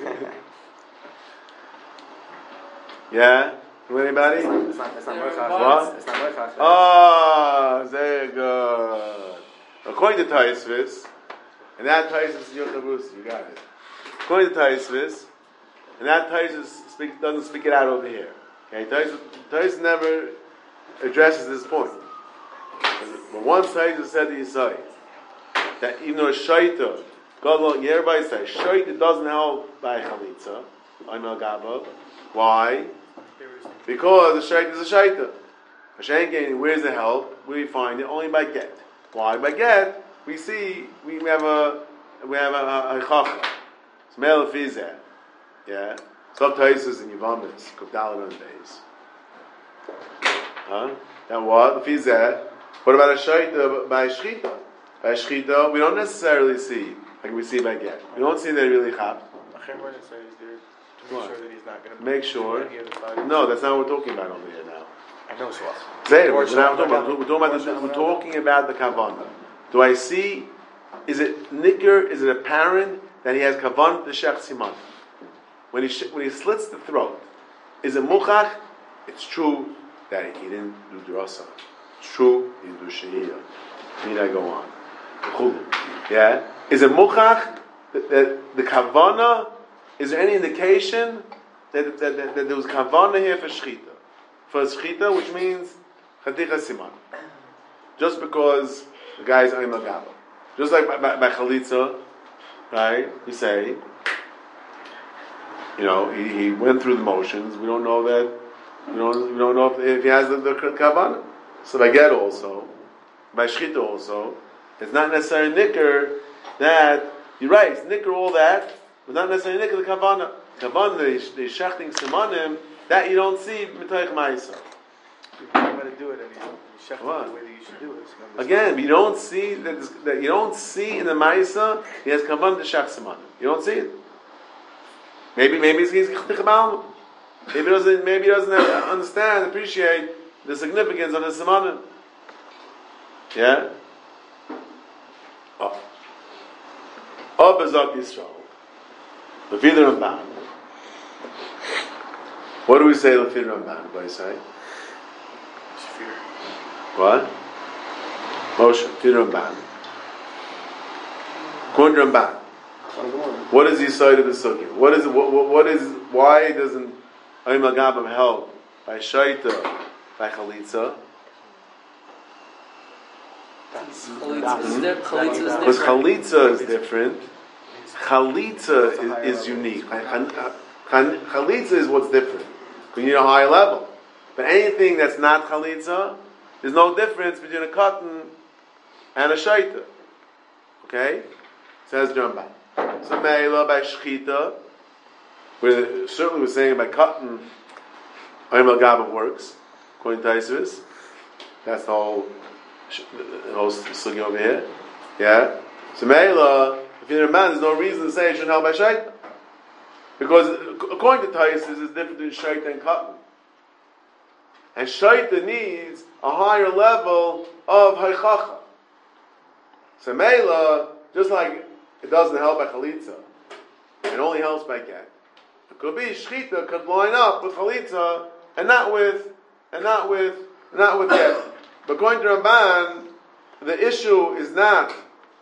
Speaker 1: Yeah. Anybody?
Speaker 4: It's not, it's not Merchas.
Speaker 1: What?
Speaker 4: It's not Merchas.
Speaker 1: Oh, very good. According to Taisvis, and that Taisvis is Yochabrus, you got it. According to Taisvis, and that Taisvis speak, doesn't speak it out over here. Okay, Taisvis, Taisvis never addresses this point. But one Taisvis said to Yisai that even though a shaita, God, everybody says shaita doesn't help by chalitza. Oimel Gabav. Why? Because the shaita is a shaita. Hashenkin, where's the help? We find it only by get. Why? By get, we see we have a we have a chacha. Smell of fizeh. Yeah. Some places in Yavamis, Kuvdalan days. Huh? And what? The fizeh. What about a shaita by shchita? By shchita, we don't necessarily see like we see by get. We don't see that really chap.
Speaker 2: Make sure that he's not going to
Speaker 1: Make sure. No, that's not what we're talking about over here now.
Speaker 2: I know so.
Speaker 1: Say it. We're, not talking about, we're, talking about the, we're talking about the kavanah. Do I see? Is it nicker? Is it apparent that he has kavanah the shech siman? When he sh- when he slits the throat, is it muchach? It's true that he didn't do drasa. It's true he didn't do shehiyah. Need I go on? Yeah. Is it muchach that, that the kavanah? Is there any indication that, that, that, that there was kavanah here for shchita? For shchita, which means chaticha siman. Just because the guy is oimel gaba. Just like by, by, by chalitza, right? We say, you know, he, he went through the motions. We don't know that, we don't, we don't know if, if he has the, the kavanah. So by get also, by shchita also, it's not necessarily nicker that, you're right, it's nicker all that, but not necessarily nicker the kavanah. Kavanah, the, the shechting simanim, that you don't see mitoich ma'isa.
Speaker 2: I'm going to do it, and he's shechting the way that you should do it.
Speaker 1: Again, you don't see that, this, that you don't see in the ma'isa he has kavanah the shech simanim. You don't see it. Maybe maybe he's he's chtichabalm. Maybe he doesn't maybe he doesn't understand, appreciate the significance of the simanim. Yeah. Oh. Oh, Bezak Yisrael. Lefid Ramban. What do we say Lefid Ramban? What do I say? What? Moshe, Lefid Ramban. Kun Ramban. What is the side of the sukkah? What is what, what, what is why doesn't Oimel Gabam help by shaita by chalitza? Because chalitza is different. Chalitza is, is unique. Chalitza is what's different. We need a high level. But anything that's not chalitza, there's no difference between a cotton and a shaita. Okay? Says Rambam. So meila by shchita, where certainly we're saying by cotton, Oimel Gabam works, according to Tosfos. That's the whole the whole sugi over here. Yeah? So meila, if you're a man, there's no reason to say it shouldn't help by shaita. Because according to Tosfos, it's different between shaita and cotton. And shaita needs a higher level of haichacha. So meila, just like it doesn't help by chalitza, it only helps by get. It could be shchita could line up with chalitza and not with and not with not with get. But according to Ramban, the issue is not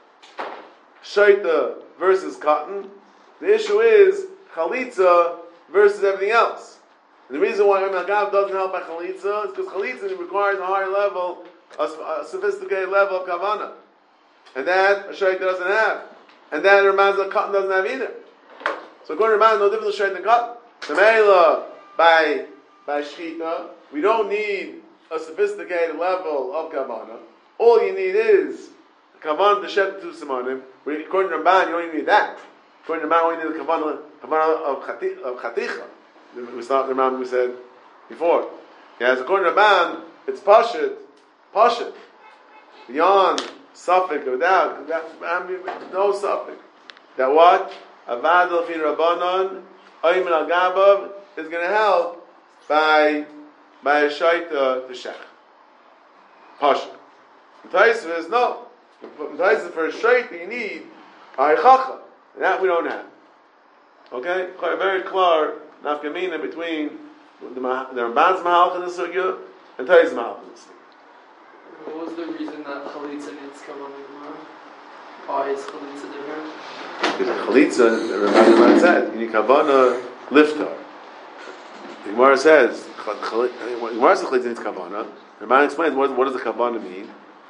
Speaker 1: shaita versus cotton. The issue is chalitza versus everything else. And the reason why Oimel Gabam doesn't help by chalitza is because chalitza requires a higher level, a, a sophisticated level of kavanah, and that a shaita doesn't have, and that Ramban's cotton doesn't have either. So according to Ramban, no difference shaita than cotton. So meila by by shchita, we don't need a sophisticated level of kavanah. All you need is kavanah to shet two simanim. According to Ramban, you don't even need that. According to Ramban, you only need the kavanah kavanah of chati, of chaticha. We start the Ramban we said before. Yes, according to Ramban, it's pashut, pashut, beyond suffix or without, no suffix. That what avadol fi rabbanon Oimel Gabam is going to help by by a shaita to shech. Pashut. Tosfos no. Tosfos for a shaita you need a haichacha. That we don't have. Okay, quite very clear. Nafkamina between the, the Ramban's Mahalch in the Sugya and Tosfos' Mahalch in the Sugya.
Speaker 3: What was the reason that chalitza needs to come on the Gemara? Why is chalitza different?
Speaker 1: Because chalitza, the Ramban said, you need kavana liftar. The Gemara says, the Gemara says chalitza needs kavana. The Ramban explains what, what does the kavana mean.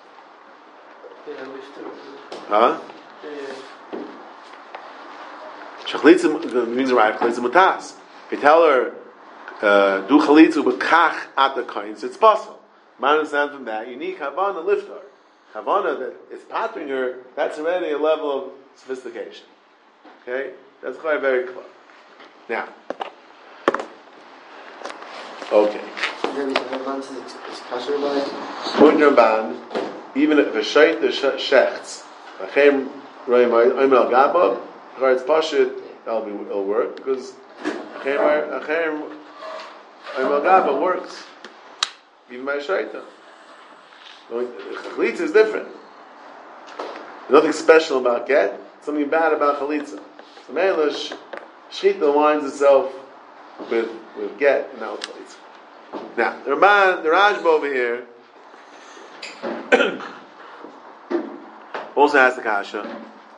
Speaker 3: Yeah, liftar.
Speaker 1: Huh?
Speaker 3: Yeah, yeah.
Speaker 1: Chalitza means right. Chalitza mutas. If you tell her, uh, do chalitzu b'kach at the coin, so it's possible. Man understand from that, you need kavana lift her. Kavana that is pattering her, that's already a level of sophistication. Okay? That's quite very clear. Now, okay.
Speaker 3: Maybe the Ramban says it's, it's kosher by it.
Speaker 1: Point Ramban, even if a shait the shechts, achem roim oim al gabab, it's pashut, that'll be it'll work because achem achem oim al gabab works even by shaita. Chalitza is different. There's nothing special about get. Something bad about chalitza. So meilish shchita aligns itself with with get and now chalitza. Now the Ramban, the Rajba over here also has the kasha.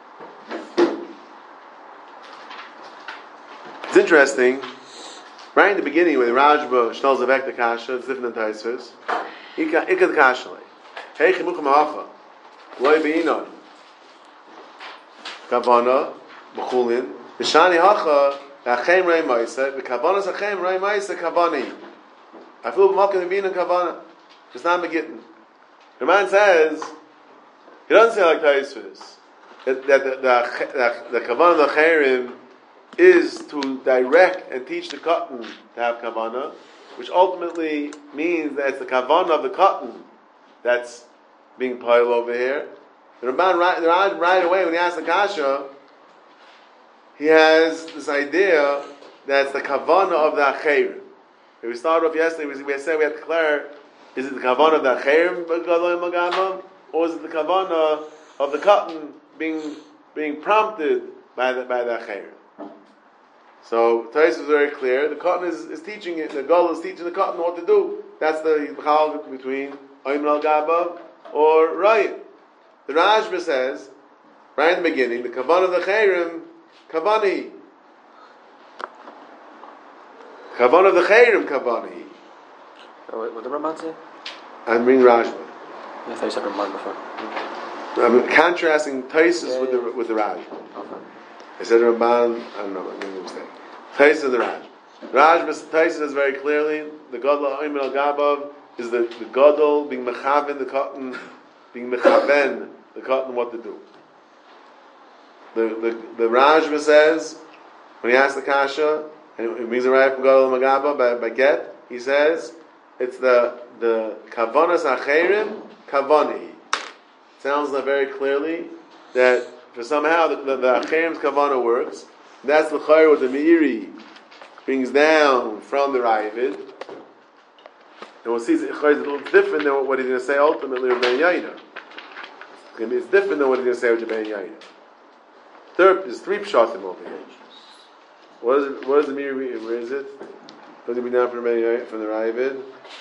Speaker 1: It's interesting. Right in the beginning, when the Rajba shnals avek the kasha, it's different than Taisvis. Ika ika the kasha like. Hey chimucham hacha, loy beinon, kavana b'chulin, b'shani hacha achem rei ma'isa, b'kavanas achem rei ma'isa kavani. I feel b'malkin beinon kavana. It's not begitten. The man says he doesn't say like Taisvis that that the the, the, the kavana the chayrim is to direct and teach the cotton to have kavana, which ultimately means that it's the kavana of the cotton that's being piled over here. The Ramban right, the Raj, right away when he asks the kasha, he has this idea that it's the kavana of the acherim. If we started off yesterday, we said we had to declare, is it the kavana of the acherim or is it the kavana of the cotton being being prompted by the by the acherim? So Tais is very clear. The cotton is, is teaching it. The gull is teaching the cotton what to do. That's the b'chal between Oim al Gabav or Rayim. The Rajba says right in the beginning, the kavan of the chayrim, kavani. Kavan of the chayrim, kavani.
Speaker 5: Oh, wait, what did the Ramban say?
Speaker 1: I'm reading Rajba.
Speaker 5: I thought you said Ramban before.
Speaker 1: I'm contrasting Taisus
Speaker 5: yeah,
Speaker 1: with
Speaker 5: yeah.
Speaker 1: the with the Rajba.
Speaker 5: Okay.
Speaker 1: I said Ramban. I don't know. I made a mistake. Taisus and the Raj. Raj, Taisus says very clearly the Gadol Oim al Gabav is the the Gadol being mechaven the cotton, being mechaven the cotton what to do. The the the Rajba says when he asks the kasha and it means the right from Gadol Magabav by, by get, he says it's the the kavanas acherim kavani. Sounds like very clearly that for somehow the the, the acherim's kavana works. That's the chayr what the Meiri brings down from the Ravid. And we'll see the chayr is a little different than what he's going to say ultimately with Ben Yaina. It's different than what he's going to say with Ben Yaina. Third, there's three pshatim over here. What is it? What is the Meiri? Where is it? Does it be down from Ben Yaina, from the Ravid?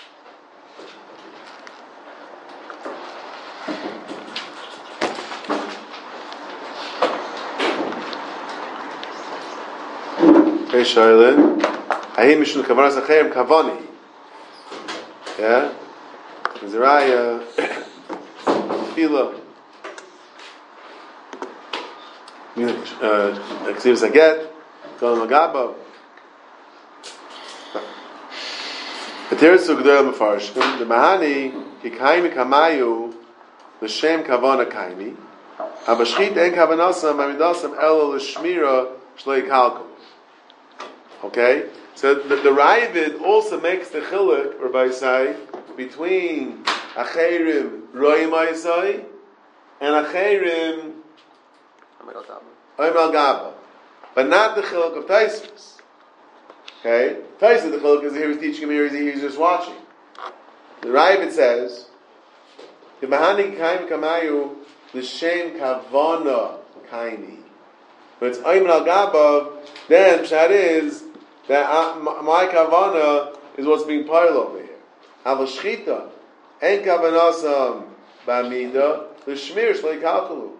Speaker 1: Hey Shailin, Ahim Mishun Kavanas Achem Kavani. Yeah? Zeraya Fila Ksiv Zaget Kol Magaba. The Teretz Ugdel Mefarshim, the Mahani Kikaimi Kamayu L'Shem Kavana Kaimi Abashchit En Kavanasam Amidasam Elo L'Shmira Shlei Kalkum. Okay, so the, the Ravid also makes the chiluk, Rabbi Say, between acherim roim aisai and acherim oim al gaba, but not the chiluk of Taisus. Okay, Taisus the chiluk is here. He's teaching him here. He's just watching. The Ravid says, "The mahani kaim kamayu l'shem kavana kaini." When it's oim al gaba, then pshat is that uh, my kavana is what's being piled over here. Avashchita en kavanasam b'amida l'shmir shlei kalkalu.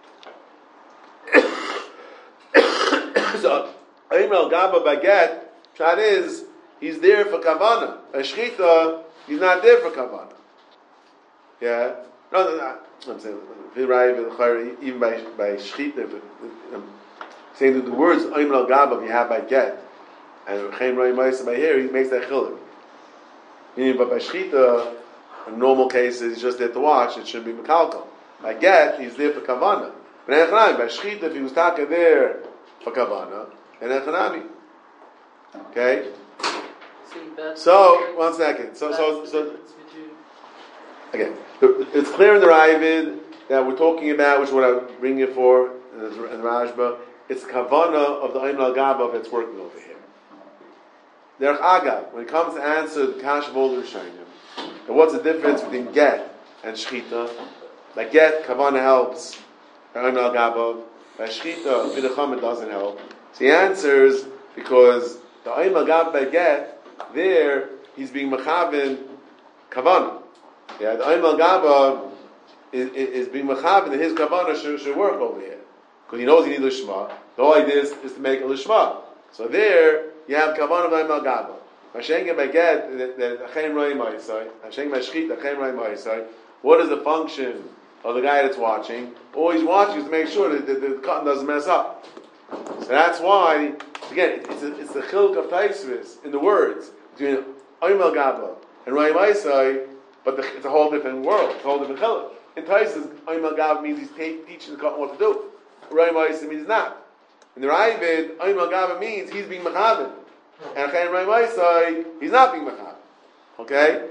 Speaker 1: So Oim al Gaba baget pshat is he's there for kavana. A shchita he's not there for kavana. Yeah. No, no, no. I'm saying even by by shchita, I'm saying that the words Oim al Gaba you have by get. And Chaim Rai Maisa by here, he makes that chiluk. Meaning, but by Shechita, in normal cases, he's just there to watch, it should be Mekalkal. By get, he's there for Kavana. But Echanami, by Shechita, if he was taka there for Kavana, and Echanami. Okay? So, one second. So, so, so, again, it's clear in the Ravid that we're talking about, which is what I'm bringing it for, in the Rashba, it's Kavana of the Ayn al-Gaba that's working over here. Derech Agav, when it comes to answer the Kash of all the Rishonim, and what's the difference between get and Shechita? By get, Kavana helps, Ayn al-Gaba. By Shechita, Vidacham, it doesn't help. So he answers, because the Ayn al-Gaba by get, there, he's being Mechaven Kavana. Yeah, the Ayn al-Gaba is, is being Mechaven, and his Kavana should, should work over here. Because he knows he needs Lishma. The whole idea is, is to make a Lishma. So there, you have Kavan of Ayn al-Gaba. Hashem by get the Chaim Rai Ma'isai, Hashem by Shechit, the Chaim Rai Ma'isai. What is the function of the guy that's watching? All he's watching is to make sure that the, the, the cotton doesn't mess up. So that's why, again, it's a, it's the chiluk of Taisvis in the words between Ayn al-Gaba and Rai Ma'isai, but the, it's a whole different world, it's a whole different chiluk. In Taisvis, Ayn al-Gaba means he's ta- teaching the cotton what to do. Rai Ma'isai means not. In the Ravid, Ayn al-Gaba means he's being Mechaven. And Chaim Rai Ma'isai, he's not being Mechaven. Okay?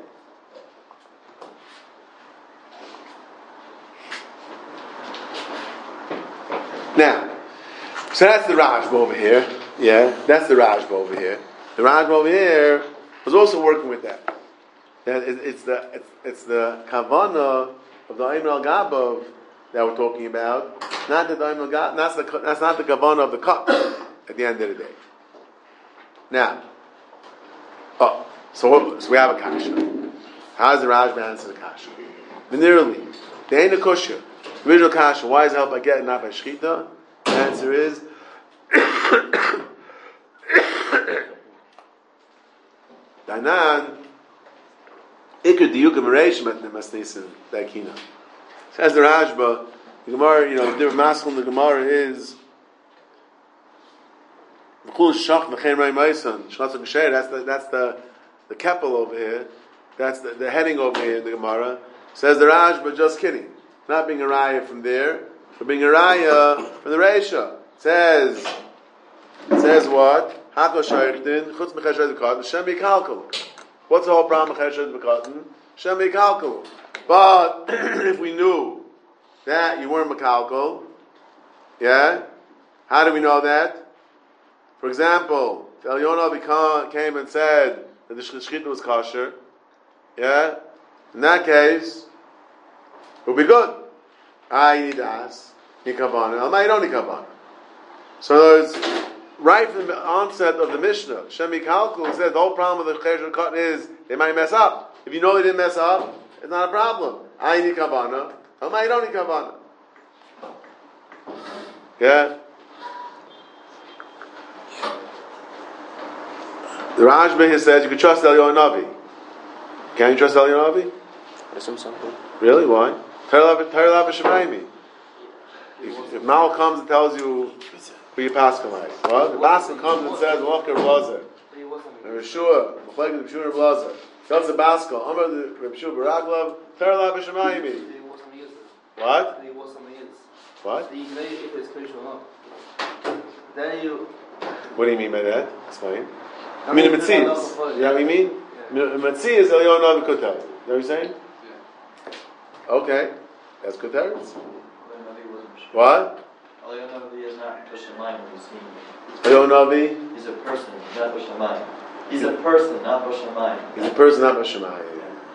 Speaker 1: Now, so that's the Rajba over here. Yeah, that's the Rajba over here. The Rajba over here was also working with that. That it, it's the it's, it's the Kavana of the Ayn al-Gaba that we're talking about. Not the Ayn al-Gaba. That's the that's not the Kavana of the cut at the end of the day. Now, oh, so, what, so we have a kasha. How does the Rajba answer the kasha? Venerally, the ain't a kusha. The original kasha, why is it help by getting, not by shechita? The answer is Danan Iker Diyuka Mereshim at Nemasnesim Daikina. Says the Rajba, the Gemara, you know, the different maskul in the Gemara is that's the that's the the kepel over here. That's the, the heading over here in the Gemara. Says the Raj, but just kidding. Not being a raya from there, but being a raya from the Reisha. Says it says what? Hako shaychdin chutz mecheshed b'katan shem b'kalkul. What's the whole problem with mecheshed b'katan? Shem b'kalkul. But if we knew that you weren't mekalkul, yeah, how do we know that? For example, if Elionah came and said that the shechita was kosher, yeah, in that case, it would be good. Ah, you need to ask. Nikavana. Alma, you don't need kavana. So it's right from the onset of the Mishnah, Shemi Kalkul says the whole problem with the Chesh Cotton is they might mess up. If you know they didn't mess up, it's not a problem. I need kavana. Alma, you don't need kavana. Yeah. The Rajba here says you can trust Eliyahu Navi. Can you trust Eliyahu Navi?
Speaker 4: I assume so.
Speaker 1: Really? Why? If, if Mal comes and tells you who you pascal like, well, the Baskel comes and says, Walker Blazer. And Rishua, Mechlek the Rishua Blazer. Tells the Baskel, Amar the Rishua Baraglov, Terla B'Shemayim. What? What?
Speaker 3: Then you.
Speaker 1: What do you mean by that? Explain. I mean, the Metzias. You know what I mean? Metzias is Eliyahu Navi could tell you. You know what you're saying? Okay. That's good evidence. What?
Speaker 6: Eliyahu Navi is not B'Shemayim when he's seeing.
Speaker 1: Eliyahu Navi?
Speaker 6: He's a person, not B'Shemayim. He's a person, not B'Shemayim.
Speaker 1: He's a person, not B'Shemayim.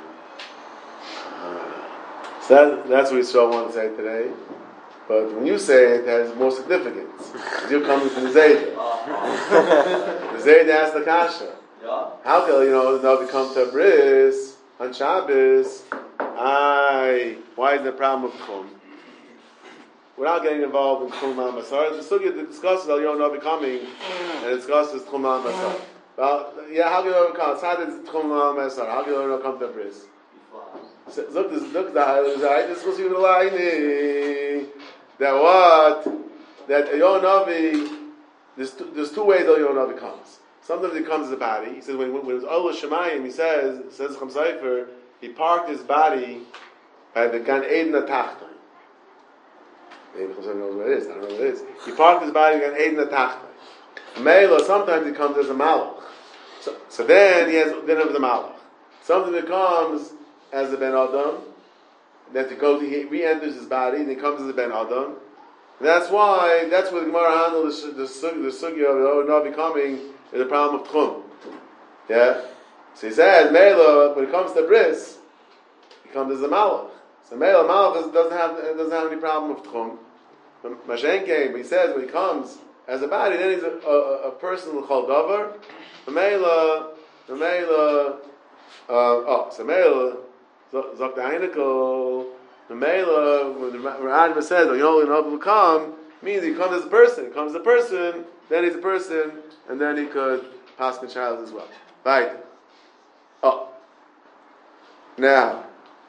Speaker 1: Uh, so that, that's what we still want to say today. But when you say it, it has more significance. You're coming from the Zayda. The Zayda asked the Kasha.
Speaker 6: Yeah.
Speaker 1: How can, you know, now become to Bris on Shabbos? Aye, why is the problem with Chum? Without getting involved in Chum al Masar, the Sugya discusses Eliyahu Navi coming and discusses Chum al Masar. Well, yeah, how can you overcome? It's how did Chum al Masar? How can you overcome the Bris? Look, this, look, this is supposed to be the that what? That Eliyahu Navi, there's two, there's two ways Eliyahu Navi comes. sometimes he comes as a body. He says when, when it was Ola Shemayim, he says, says Chum Sefer, he parked his body by the Gan Eden Atachton. Maybe Chum Sefer knows what it is. I don't know what it is. He parked his body by Gan Eden Atachton. Mela, sometimes he comes as a Malach. So, so then he has then of the Malach. Something that comes as a Ben Adam, then to go to, he re-enters his body, and he comes as a Ben Adam. And that's why, that's what the Gemara handles the, the, the, the sugya of oh, not becoming is a problem of Tchum. Yeah? So he says, Mela, when it comes to Bris, he comes as a Malach. So Mela, Malach doesn't have, doesn't have any problem with Tchum. Mashen came, but he says when he comes as a body, then he's a, a, a person l'chol davar. Mela, Mela, uh, oh, so Mela, Zok the Heineken, the Mela, when the Rajma says, oh, you know, will come, means he comes as a person. He comes as a person, then he's a person, and then he could pass the child as well. Right. Oh. Now.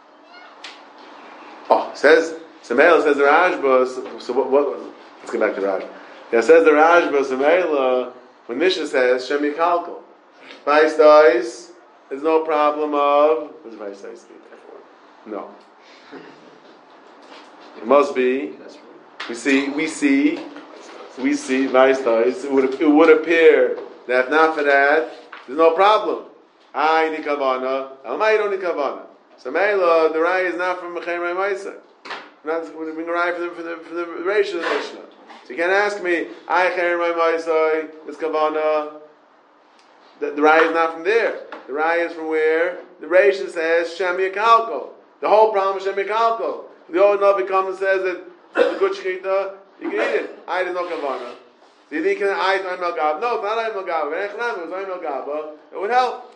Speaker 1: Oh, says, so Mela says the Rajma, so, so what, what, let's get back to the Rajma. Yeah, says the Rajma, so Mela, when Mishnah says, Shem Yikalkal. Vice dies, there's no problem of, what does Vice dies mean? No. It must be, we see, we see, we see, Vice dies, it would, it would appear that if not for that, there's no problem. I ni kavana, Almai don't ni kavana. So Mela, the Rai is not from Mechay Rai Maisa. Not being a Rai for the, for the, for the ratio of the Mishnah. So you can't ask me, I Chay Rai Maisa, this kavana. The, the Rai is not from there. The Rai is from where? The Rishon says Shem Yakalko. The whole problem is Shem Yakalko. The old Navi comes and says that it's a good shechita, you can eat it. I did no kavana. So you think I am no gava? No, it's not I am no gava. It was I am no gava. It would help.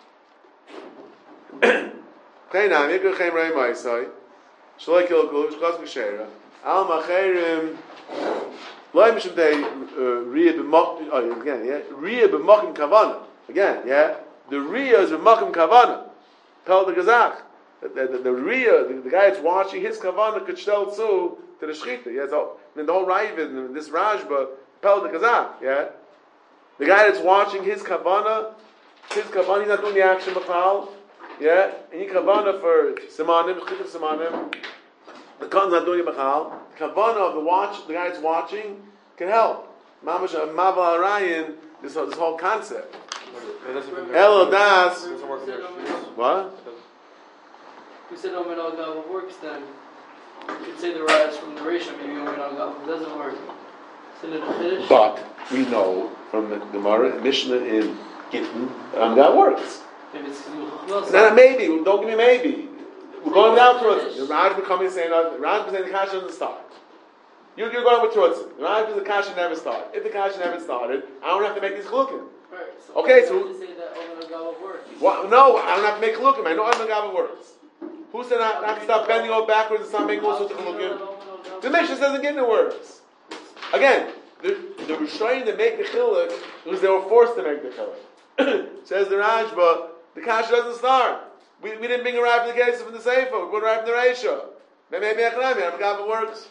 Speaker 1: Chaynam Yikul Chaym Rai Maisai Shaloi Kilkul V'Shchaz B'Sheira Al Macherim Loi Mishum Dei Riyah B'Mokim. Oh, again, yeah. Riyah B'Mokim Kavana. Again, yeah, the Riyah is Makom Kavana. Tell the Gazach. The, the, the, the Riyah, the, the guy that's watching his Kavana could tell to to the Shechita. Yeah, so I mean, the whole Ravid, this Rajba, tell the Gazach. Yeah, the guy that's watching his Kavana, his Kavana, he's not doing the action B'chal. Yeah, and he Kavana for Simanim, Shechita Simanim. The Khan's not doing it B'chal. The Kavana of the watch, the guy that's watching, can help. Mamash Maval Arayin, this this whole concept. Elo das. What?
Speaker 3: We said Omen Al Gava works then. You could say the rise from the ratio, maybe Omen Al Gava doesn't work. Is it a Chiddush?
Speaker 1: But we know from the Gemara, Mishnah in Gittin, um, that works.
Speaker 3: Maybe it's because
Speaker 1: No, maybe. Don't give me maybe. We're going down towards it. The Raj becoming saying, the Raj saying the Kasha doesn't start. You're, you're going with towards it. The Raj the Kasha never started. If the Kasha never started, I don't have to make these chlukim.
Speaker 3: Right, so
Speaker 1: Okay, so-
Speaker 3: to say that Omen Al Gava works.
Speaker 1: Well, no, I don't have to make chlukim. I know Omen Gava works. Who said I have to stop bending over backwards and stop making all sorts of chlukim? The Mishnah says again it works. Again, the the Rishonim that make the chiluk because they were forced to make the chiluk. Says the Rajba, the Kasha doesn't start. We, we didn't bring a ride from the case from the Sefer. We put a ride from the Reisha. Maybe Echnami, Omen Gava works.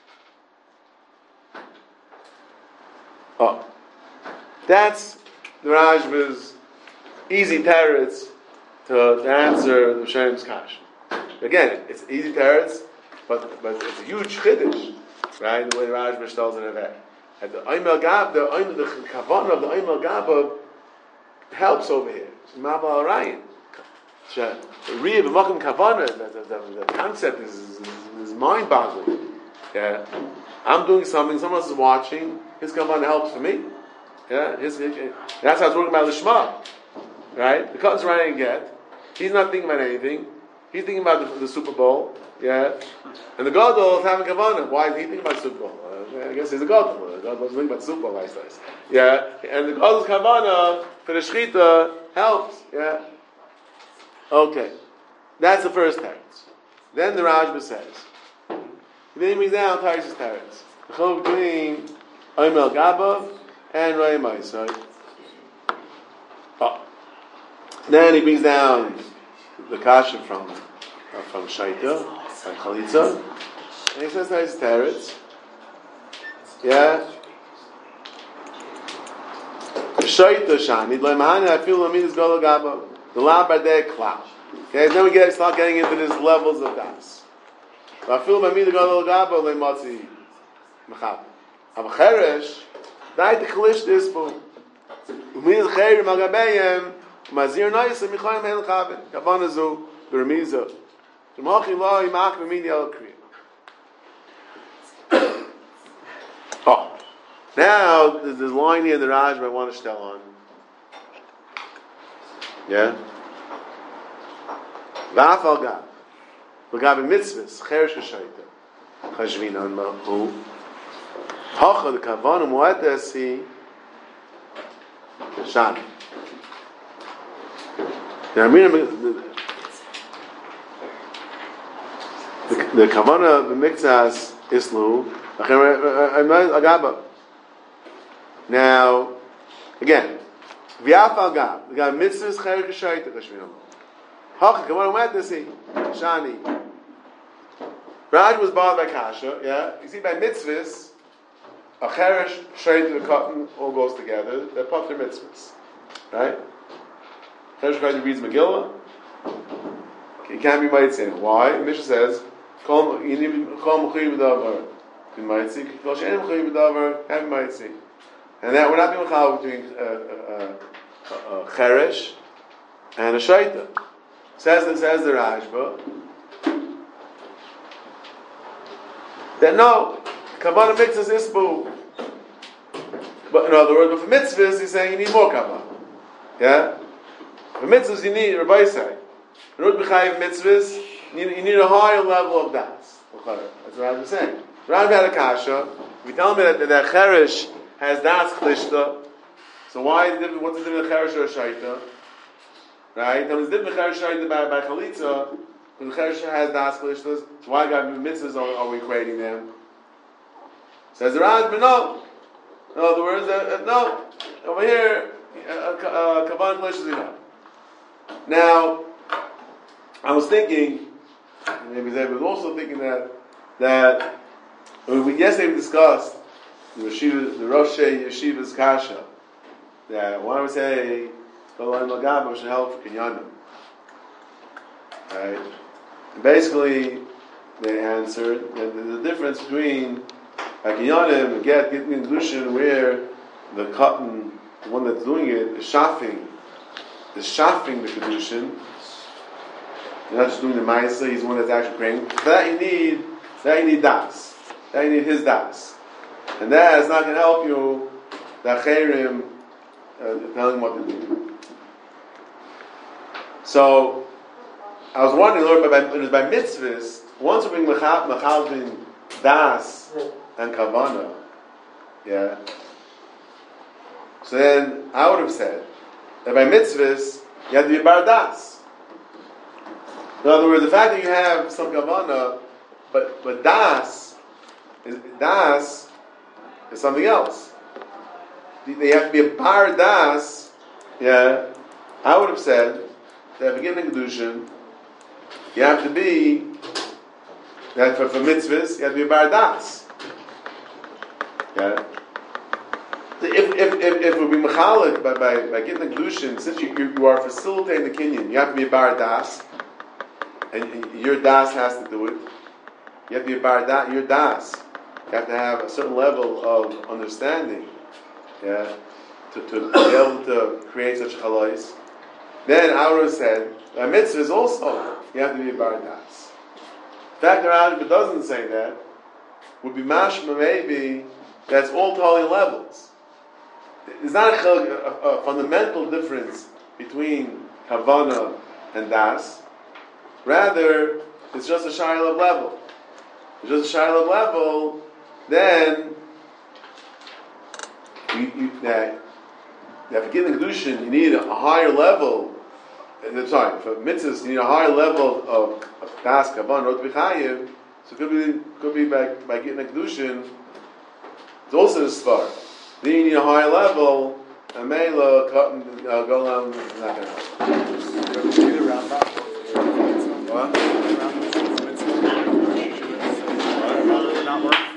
Speaker 1: Oh, that's the Rajba's easy teretz to, to answer the Shem's Kash. Again, it's easy teretz, but but it's a huge chiddush, right? The way the Rajba tells it in there. And the Oimel Gab, the Oimel, the kavanah of the Oimel Gab helps over here. It's Mabal Arayin. The Riyah b'Makom Kavanah, the, the, the concept is, is, is mind-boggling. Yeah, I'm doing something, someone else is watching. His kavanah helps for me. Yeah, his, his, that's how it's working about the Shema, right? The Kotz Ryan get, he's not thinking about anything. He's thinking about the, the Super Bowl. Yeah, and the Gadol is having kavanah. Why is he thinking about the Super Bowl? Uh, I guess he's a Gadol. The Gadol is thinking about the Super Bowl, I suppose. Yeah, and the Gadol's kavanah for the Shechita helps. Yeah. Okay, that's the first teretz. Then the Rajba says, then he brings down Taisus teretz. The chiluk between Oimel Gaba and Rai Maisai. Oh. Then he brings down the kasha from uh, from Shaita and Chalitza, and he says Taisus teretz. Yeah. Shaita shani lemahani I feel lamidas gala gaba the lab bardei klal. Okay, then we get start getting into these levels of das. I feel lamidas gala gaba lematzi mechab. Am cheresh dai the klish this book. Umidas cheir magabeyem mazir nois michayim el chaven kavanazu bermiza. Shemachi lo imak b'mini el kriya. Oh, now there's this line here in the Raj I want to tell on. Yeah? V'afal gav. V'gav mitzvahs, cheresh v'shaita. Chashvin on mahu. Hacha the kavana mu'etesi. Shani. Now I mean, the, the kavana b'miktzas islu. Now, again, v'yafal gav, we got mitzvahs cheresh v'shaita kashvin on. Hacha kavana mu'etesi. Shani. Raj was bothered by kasha. Yeah, you see by mitzvahs. A cheresh, shaita, and a cotton all goes together. They're pater mitzvahs, right? Cheresh shaita reads Megillah. He can't be meitzin. Why? Mishnah says, "Kol you need kol mechuyev b'davar be meitzik. Kol she'en mechuyev b'davar have meitzik." And that we're not being mechal between uh, uh, uh, uh, cheresh and a shaita. Says that says the Rashba that no. Kavanah mitzvahs isbu. But in other words, but for mitzvahs, he's saying you need more kavanah. Yeah? For mitzvahs, you need, Rabbi say, Rud b'chayiv mitzvahs, you need, you need a higher level of das. That's what I'm saying. Rav had a kasha. If you tell me that, that, that cheresh has das chlishta, so why is it, what's the difference between cheresh or shaita? Right? Then it's different cheresh shaita by, by chalitza, because cheresh has das chlishtas, so why got mitzvahs are, are we equating them? Says the Raj, but no. In other words, uh, uh, no. Over here, Kavan Klish is enough. Now, I was thinking, maybe Zeb was also thinking that, that when we yesterday we discussed the Yeshiva, the Rosh Yeshiva's Kasha, that why do we say, Kolan Magaba should help for Kinyanim? Right? And basically, they answered that there's a difference between like Kinyanim, get getting in Lushan where the cotton, the one that's doing it, is shafing, is shafing the Kedushin. You're not just doing the Maisa, he's the one that's actually praying. For that you need, that you need das. That you need his das. And that is not going to help you, the Chayrim, uh, telling what to do. So, I was wondering, Lord, by, it was by mitzvahs, once we bring Mechalvin das, and kavana, yeah. So then I would have said that by mitzvahs you have to be bardas. In other words, the fact that you have some kavana, but but das is das is something else. They have to be a bar das. Yeah, I would have said that beginning kedushin, you have to be that for, for mitzvahs you have to be a bar das. Yeah. If if if, if it would be mechalik by by, by getting the kedushin, since you, you you are facilitating the kinyan, you have to be a bar das, and, and your das has to do it. You have to be a bar das. Your das, you have to have a certain level of understanding, yeah, to, to be able to create such chalais. Then I would have said, a mitzvah is also you have to be a bar das. The fact that Rashba doesn't say that would be mashma maybe. That's all totally levels. There's not a, a, a fundamental difference between Havana and Das. Rather, it's just a Shiloh level. It's just a Shiloh level, then you, you, uh, you for getting Kedushin, you need a higher level. Uh, sorry, for mitzvahs, you need a higher level of, of Das, Kavan, Rot B'chayiv. So it could be, could be by, by getting a Kedushin. It's also a star. Then you need a higher level, and Mela, Cotton, uh, Golam, is not going to help. What?
Speaker 2: Not work.